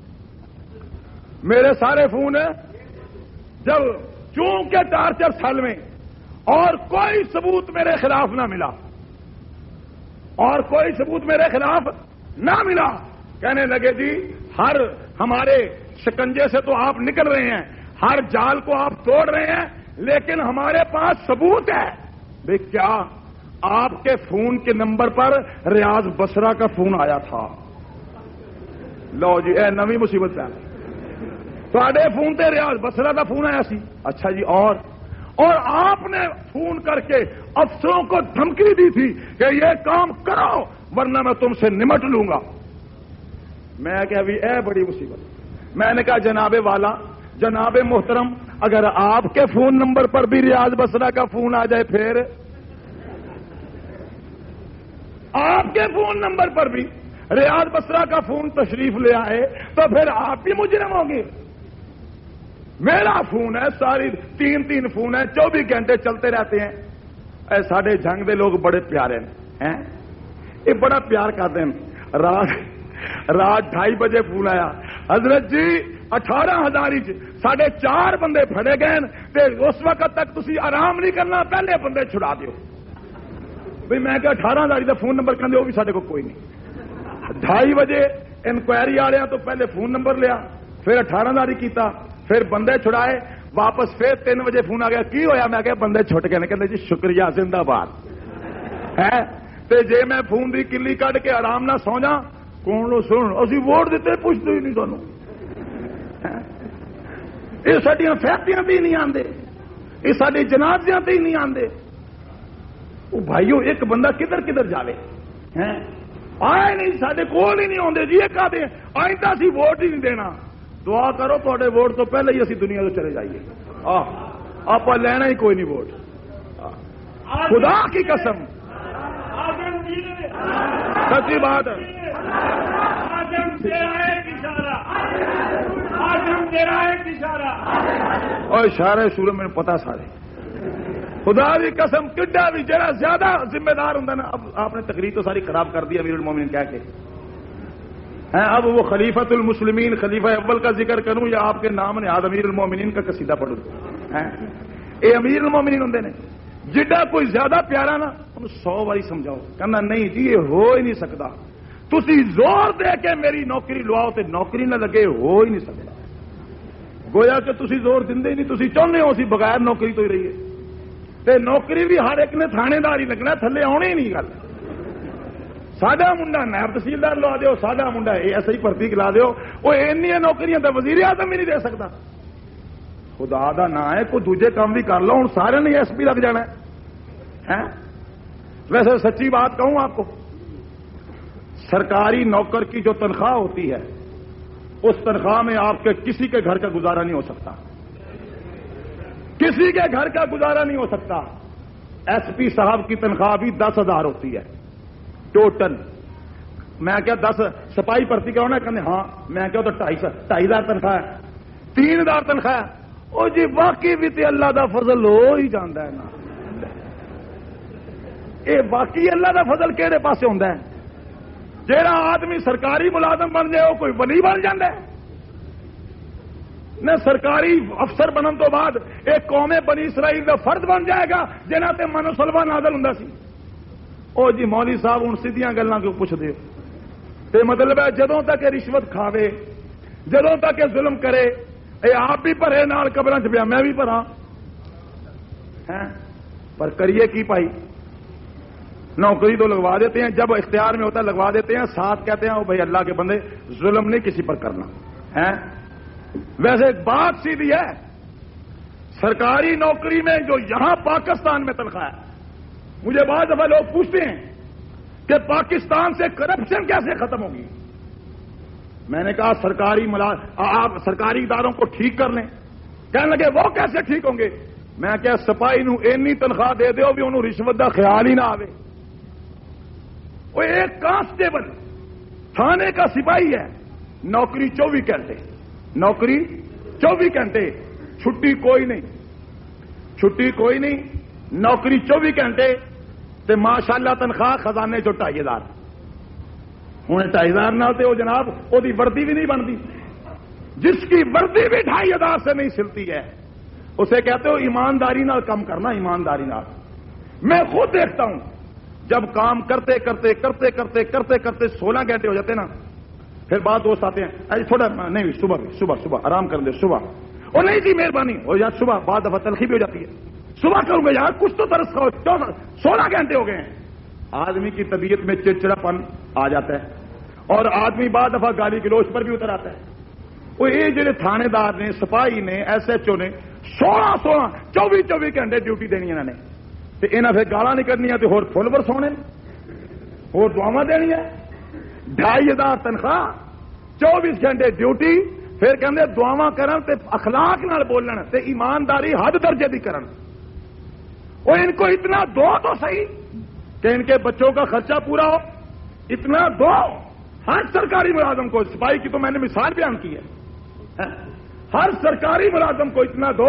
میرے سارے فون جب چونکہ ٹارچر سال میں اور کوئی ثبوت میرے خلاف نہ ملا، اور کوئی ثبوت میرے خلاف نہ ملا، کہنے لگے جی ہر ہمارے شکنجے سے تو آپ نکل رہے ہیں، ہر جال کو آپ توڑ رہے ہیں، لیکن ہمارے پاس ثبوت ہے. بھئی کیا؟ آپ کے فون کے نمبر پر ریاض بصرہ کا فون آیا تھا. لو جی اے نوی مصیبت ہے، تھوڑے فون تے ریاض بصرہ کا فون آیا سی. اچھا جی اور اور آپ نے فون کر کے افسروں کو دھمکی دی تھی کہ یہ کام کرو ورنہ میں تم سے نمٹ لوں گا. میں کہ ابھی اے بڑی مصیبت. میں نے کہا جناب والا، جناب محترم، اگر آپ کے فون نمبر پر بھی ریاض بصرہ کا فون آ جائے، پھر آپ کے فون نمبر پر بھی ریاض بصرہ کا فون تشریف لے آئے تو پھر آپ بھی مجرم ہوں گے. میرا فون ہے، ساری تین تین فون ہے، چوبیس گھنٹے چلتے رہتے ہیں. اے ساڈے جنگ دے لوگ بڑے پیارے ہیں، یہ بڑا پیار کرتے ہیں. رات رات ڈھائی بجے فون آیا، حضرت جی اٹھارہ ہزار ساڑھے چار بندے پھڑے گئے، اس وقت تک تسی آرام نہیں کرنا، پہلے بندے چھڑا دیو. بھئی میں کہ اٹھارہ ہزار کا فون نمبر کہندے وہ بھی ساڈے کو کوئی نہیں. ڈھائی بجے انکوائری آ رہا تو پہلے فون نمبر لیا، پھر اٹھارہ ہزار کیتا، پھر بندے چھڑائے، واپس پھر تین بجے فون آ گیا کی ہویا؟ میں کہ بندے چھٹ گئے. کہندے جی شکریہ زندہ باد ہے. تے جے میں فون دی کلی کڈ کے آرام نہ سو جا، کون لو سن اسی ووٹ دیتے پوچھتے ہی نہیں سانو. یہ سڈیاں فیکٹریاں بھی نہیں آتے، یہ سارے جنازیاں تے ہی نہیں آتے. وہ بھائیو ایک بندہ کدھر کدھر جاوے ہیں، آئے نہیں سارے کول ہی نہیں آتے جی. ایک آدھے آئندہ اسی ووٹ ہی نہیں دینا. دعا کرو تے ووٹ تو پہلے ہی اسی دنیا تو چلے جائیے، آپ لینا ہی کوئی نہیں ووٹ. خدا کی قسم سچی بات ہے. اور اشارے شروع میں پتا سارے خدا کی قسم کڈا بھی جڑا زیادہ ذمہ دار ہوں نا. اب آپ نے تقریر تو ساری خراب کر دی امیر المومنین کہہ کے. اب وہ خلیفۃ المسلمین خلیفہ اول کا ذکر کروں یا آپ کے نام نہاد امیر المومنین کا قصیدہ پڑھوں؟ اے امیر المومنین ہوں نے جڈا کوئی زیادہ پیارا نا انہوں سو باری سمجھاؤ، کہنا نہیں جی یہ ہو ہی نہیں سکتا، تسی زور دے کے میری نوکری لواؤ تے نوکری نہ لگے، ہو ہی نہیں سکتا. گویا کہ تسی زور دندے ہی نہیں، تسی چاہتے ہو اسی بغیر نوکری تو ہی رہیے. تے نوکری بھی ہر ایک نے تھانے دار ہی لگنا، تھلے آنے ہی نہیں. گل ساڈا منڈا نائب تحصیلدار لوا دیو، ساڈا منڈا اے ایس آئی بھرتی لا دیو، وہ اینیاں نوکریاں تے وزیر اعظم بھی نہیں دے سکتا. خدا دا نا ہے کوئی دوجے کام بھی کر لو، ہوں سارے نے ایس پی لگ جانا ہے. ویسے سچی بات کہوں آپ کو، سرکاری نوکر کی جو تنخواہ ہوتی ہے اس تنخواہ میں آپ کے کسی کے گھر کا گزارا نہیں ہو سکتا. کسی کے گھر کا گزارا نہیں ہو سکتا. ایس پی صاحب کی تنخواہ بھی دس ہزار ہوتی ہے ٹوٹل. میں کیا دس سپاہی بھرتی کراؤ نا, کہتے ہاں. میں کیا تو ڈھائی ڈھائی ہزار تنخواہ ہے, تین ہزار تنخواہ ہے. وہ جی باقی بھی تے اللہ دا فضل ہو ہی جاندہ ہے نا. اے باقی اللہ دا فضل کہڑے پاسے ہوندا ہے؟ جیڑا آدمی سرکاری ملازم بن جائے وہ کوئی ولی بن جاندا ہے نہ. سرکاری افسر بنن تو بعد ایک قوم بنی اسرائیل دا فرد بن جائے گا جنہاں تے من و سلوہ نازل ہوندا سی. او جی مولوی صاحب ہن سیدھیاں گلاں کیوں پوچھدے ہو؟ تے مطلب ہے جدوں تک رشوت کھاوے, جدوں تک ظلم کرے, اے آپ بھی بھرے نال قبراں چ پیا میں بھی بھراں. ہیں پر کریے کی بھائی؟ نوکری تو لگوا دیتے ہیں, جب اختیار میں ہوتا ہے لگوا دیتے ہیں, ساتھ کہتے ہیں او بھائی اللہ کے بندے ظلم نہیں کسی پر کرنا ہے. ویسے ایک بات سیدھی ہے, سرکاری نوکری میں جو یہاں پاکستان میں تنخواہ ہے, مجھے بعض دفعہ لوگ پوچھتے ہیں کہ پاکستان سے کرپشن کیسے ختم ہوگی. میں نے کہا سرکاری ملا آپ سرکاری اداروں کو ٹھیک کر لیں. کہنے لگے وہ کیسے ٹھیک ہوں گے؟ میں کیا سپاہی نو اینی تنخواہ دے دیو بھی انہوں رشوت دا خیال ہی نہ آوے. وہ ایک کانسٹیبل تھانے کا سپاہی ہے, نوکری چوبیس گھنٹے, نوکری چوبیس گھنٹے, چھٹی کوئی نہیں, چھٹی کوئی نہیں, نوکری چوبیس گھنٹے. تے ماشاءاللہ تنخواہ خزانے چو ڈھائی ہزار. ہوں ڈھائی ہزار نال تے وہ جناب وہ وردی بھی نہیں بنتی. جس کی وردی بھی ڈھائی ہزار سے نہیں سلتی ہے اسے کہتے ہو ایمانداری نال کم کرنا. ایمانداری نال میں خود دیکھتا ہوں جب کام کرتے کرتے کرتے کرتے کرتے کرتے سولہ گھنٹے ہو جاتے نا, پھر بعد دوست آتے ہیں ایسے تھوڑا نہیں صبح صبح صبح آرام کر دے صبح. وہ نہیں جی مہربانی ہو یار صبح, بعد دفعہ تلخی بھی ہو جاتی ہے صبح کروں گا یار کچھ تو ترس کھاؤ, سولہ گھنٹے ہو گئے ہیں. آدمی کی طبیعت میں چڑچڑا پن آ جاتا ہے اور آدمی بعد دفعہ گالی گلوچ پر بھی اتر آتا ہے. وہ یہ جڑے تھانے دار نے, سپاہی نے, ایس ایچ او نے سولہ سولہ چوبیس چوبیس گھنٹے ڈیوٹی دینی انہوں نے, تو انہیں پھر گالاں نہیں کرنی تو ہور فل برسونے, ہور دعاواں دینی ہے. ڈھائی ہزار تنخواہ, چوبیس گھنٹے ڈیوٹی, پھر کہندے دعاواں کرن تے اخلاق نال بولن تے ایمانداری حد درجے دی کرن. وہ ان کو اتنا دو تو صحیح کہ ان کے بچوں کا خرچہ پورا ہو, اتنا دو. ہر سرکاری ملازم کو, سپاہی کی تو میں نے مثال بیان کی ہے, ہر سرکاری ملازم کو اتنا دو.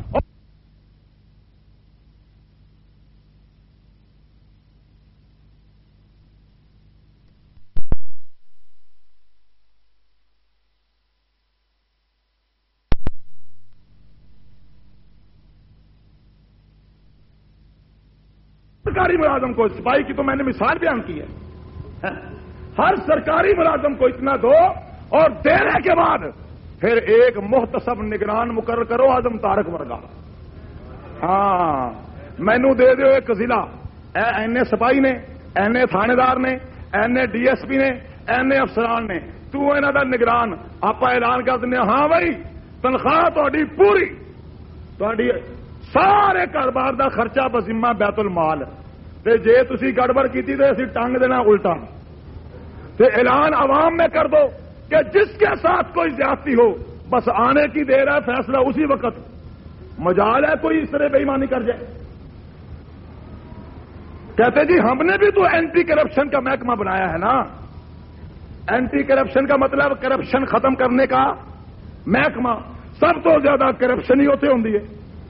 سرکاری ملازم کو, سپاہی کی تو میں نے مثال بیان کی ہے, ہر سرکاری ملازم کو اتنا دو اور دینے کے بعد پھر ایک محتسب نگران مقرر کرو اعظم طارق ورگا. ہاں مینو دے دیو ایک ضلع, اینے سپاہی نے, اینے تھانے دار نے, اینے ڈی ایس پی نے, اینے افسران نے, تو انہاں دا نگران. آپ اعلان کر دیں ہاں بھائی تنخواہ تہاڈی پوری, تہاڈی سارے کاروبار دا خرچہ بذمہ بیت المال. تے جے تسی گڑبڑ کیتی تے اسی ٹانگ دینا الٹا. تے اعلان عوام میں کر دو کہ جس کے ساتھ کوئی زیادتی ہو بس آنے کی دیر ہے, فیصلہ اسی وقت. مجال ہے کوئی اس طرح بے ایمانی کر جائے. کہتے جی ہم نے بھی تو اینٹی کرپشن کا محکمہ بنایا ہے نا. اینٹی کرپشن کا مطلب کرپشن ختم کرنے کا محکمہ. سب تو زیادہ کرپشن ہی ہوتے ہوں گے.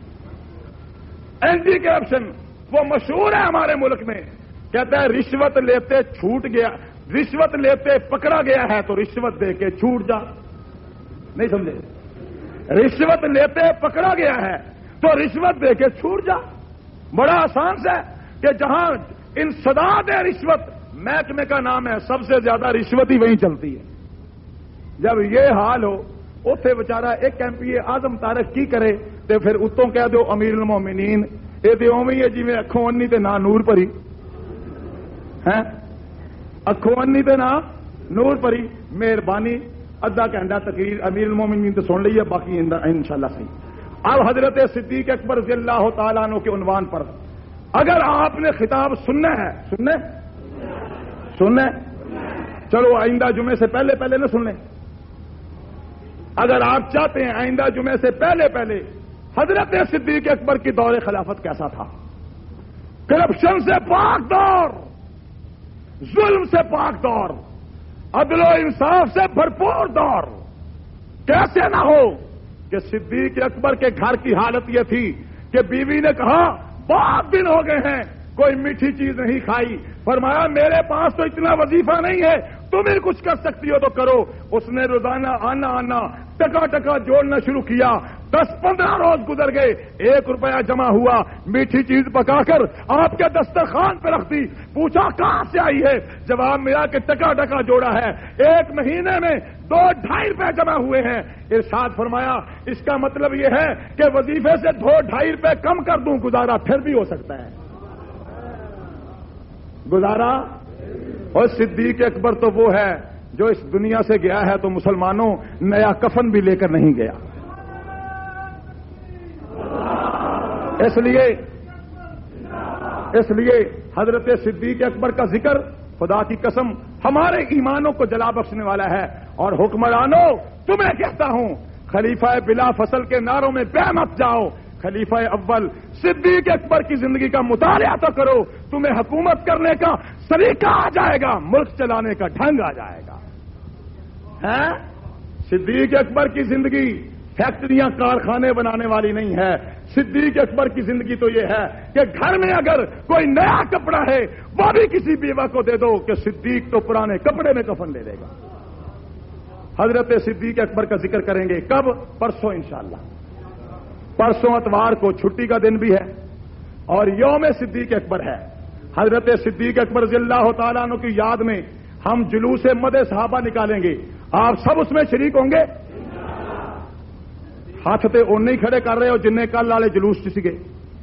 اینٹی کرپشن وہ مشہور ہے ہمارے ملک میں. کہتا ہے رشوت لیتے چھوٹ گیا, رشوت لیتے پکڑا گیا ہے تو رشوت دے کے چھوٹ جا. نہیں سمجھے؟ رشوت لیتے پکڑا گیا ہے تو رشوت دے کے چھوٹ جا. بڑا آسان سے کہ جہاں انسداد ہے رشوت, محکمے کا نام ہے, سب سے زیادہ رشوت ہی وہیں چلتی ہے. جب یہ حال ہو اتے بچارا ایک ایم پی اے اعظم طارق کی کرے تے پھر اتوں کہہ دو امیر المومنین. یہ تو اوویں ہی ہے جی میں اکھوں انی تے نہ نور پری ہیں, اکھوں انی تے نہ نور پری. مہربانی ادھا گھنٹہ تقریر امیر المومنین تو سن لیے, باقی انشاءاللہ صحیح. اب حضرت صدیق اکبر رضی اللہ تعالیٰ عنہ کے عنوان پر اگر آپ نے خطاب سننا ہے, سننے سننے چلو آئندہ جمعے سے پہلے پہلے نہ سن لیں. اگر آپ چاہتے ہیں آئندہ جمعے سے پہلے پہلے حضرت صدیق اکبر کی دور خلافت کیسا تھا؟ کرپشن سے پاک دور، ظلم سے پاک دور، عدل و انصاف سے بھرپور دور۔ کیسے نہ ہو کہ صدیق اکبر کے گھر کی حالت یہ تھی کہ بیوی نے کہا بہت دن ہو گئے ہیں کوئی میٹھی چیز نہیں کھائی، فرمایا میرے پاس تو اتنا وظیفہ نہیں ہے، تمہیں کچھ کر سکتی ہو تو کرو۔ اس نے روزانہ آنا آنا ٹکا ٹکا جوڑنا شروع کیا، دس پندرہ روز گزر گئے، ایک روپیہ جمع ہوا، میٹھی چیز پکا کر آپ کے دسترخوان پہ رکھ دی، پوچھا کہاں سے آئی ہے؟ جواب ملا کہ ٹکا ٹکا جوڑا ہے، ایک مہینے میں دو ڈھائی روپے جمع ہوئے ہیں۔ ارشاد فرمایا اس کا مطلب یہ ہے کہ وظیفے سے دو ڈھائی روپے کم کر دوں، گزارا پھر بھی ہو سکتا ہے، گزارا۔ اور صدیق اکبر تو وہ ہے جو اس دنیا سے گیا ہے تو مسلمانوں نیا کفن بھی لے کر نہیں گیا۔ اس لیے اس لیے حضرت صدیق اکبر کا ذکر خدا کی قسم ہمارے ایمانوں کو جلا بخشنے والا ہے۔ اور حکمرانوں تمہیں کہتا ہوں خلیفہ بلا فصل کے نعروں میں بے مت جاؤ، خلیفہ اول صدیق اکبر کی زندگی کا مطالعہ تو کرو، تمہیں حکومت کرنے کا سلیقہ آ جائے گا، ملک چلانے کا ڈھنگ آ جائے گا۔ ہے صدیق اکبر کی زندگی فیکٹریاں کارخانے بنانے والی نہیں ہے، صدیق اکبر کی زندگی تو یہ ہے کہ گھر میں اگر کوئی نیا کپڑا ہے وہ بھی کسی بیوہ کو دے دو کہ صدیق تو پرانے کپڑے میں کفن دے دے گا۔ حضرت صدیق اکبر کا ذکر کریں گے کب؟ پرسوں انشاءاللہ۔ پرسوں اتوار کو چھٹی کا دن بھی ہے اور یوم صدیق اکبر ہے۔ حضرت صدیق اکبر رضی اللہ تعالیٰ عنہ کی یاد میں ہم جلوس مد صحابہ نکالیں گے، آپ سب اس میں شریک ہوں گے؟ ہاتھ تے اون نہیں کھڑے کر رہے ہو جن کل والے جلوس چ گئے،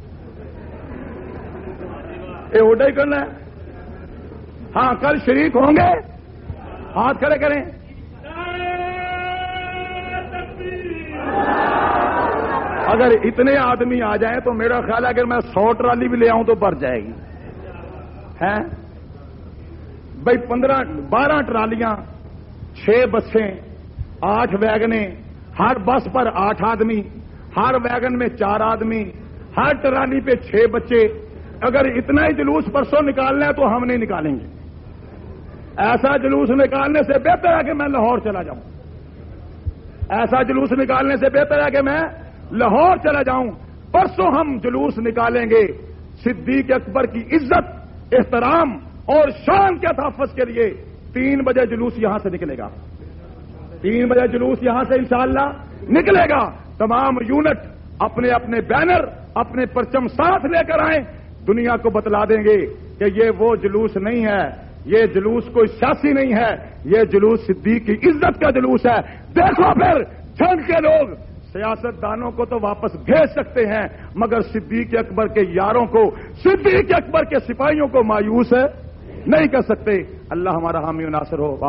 یہ اوڈا ہی کرنا ہے۔ ہاں کل شریک ہوں گے، ہاتھ کھڑے کریں۔ اگر اتنے آدمی آ جائیں تو میرا خیال ہے اگر میں سو ٹرالی بھی لے آؤں تو بھر جائے گی، ہے بھائی پندرہ بارہ ٹرالیاں، چھ بسیں، آٹھ ویگنیں، ہر بس پر آٹھ آدمی، ہر ویگن میں چار آدمی، ہر ٹرالی پہ چھ بچے۔ اگر اتنا ہی جلوس پرسوں نکالنا ہے تو ہم نہیں نکالیں گے۔ ایسا جلوس نکالنے سے بہتر ہے کہ میں لاہور چلا جاؤں، ایسا جلوس نکالنے سے بہتر ہے کہ میں لاہور چلا جاؤں۔ پرسوں ہم جلوس نکالیں گے صدیق اکبر کی عزت، احترام اور شان کے تحفظ کے لیے۔ تین بجے جلوس یہاں سے نکلے گا، تین بجے جلوس یہاں سے انشاءاللہ نکلے گا۔ تمام یونٹ اپنے اپنے بینر، اپنے پرچم ساتھ لے کر آئیں، دنیا کو بتلا دیں گے کہ یہ وہ جلوس نہیں ہے، یہ جلوس کوئی سیاسی نہیں ہے، یہ جلوس صدیق کی عزت کا جلوس ہے۔ دیکھو پھر جنگ کے لوگ سیاست دانوں کو تو واپس بھیج سکتے ہیں مگر صدیق اکبر کے یاروں کو، صدیق اکبر کے سپاہیوں کو مایوس نہیں کر سکتے۔ اللہ ہمارا حامی و ناصر ہو۔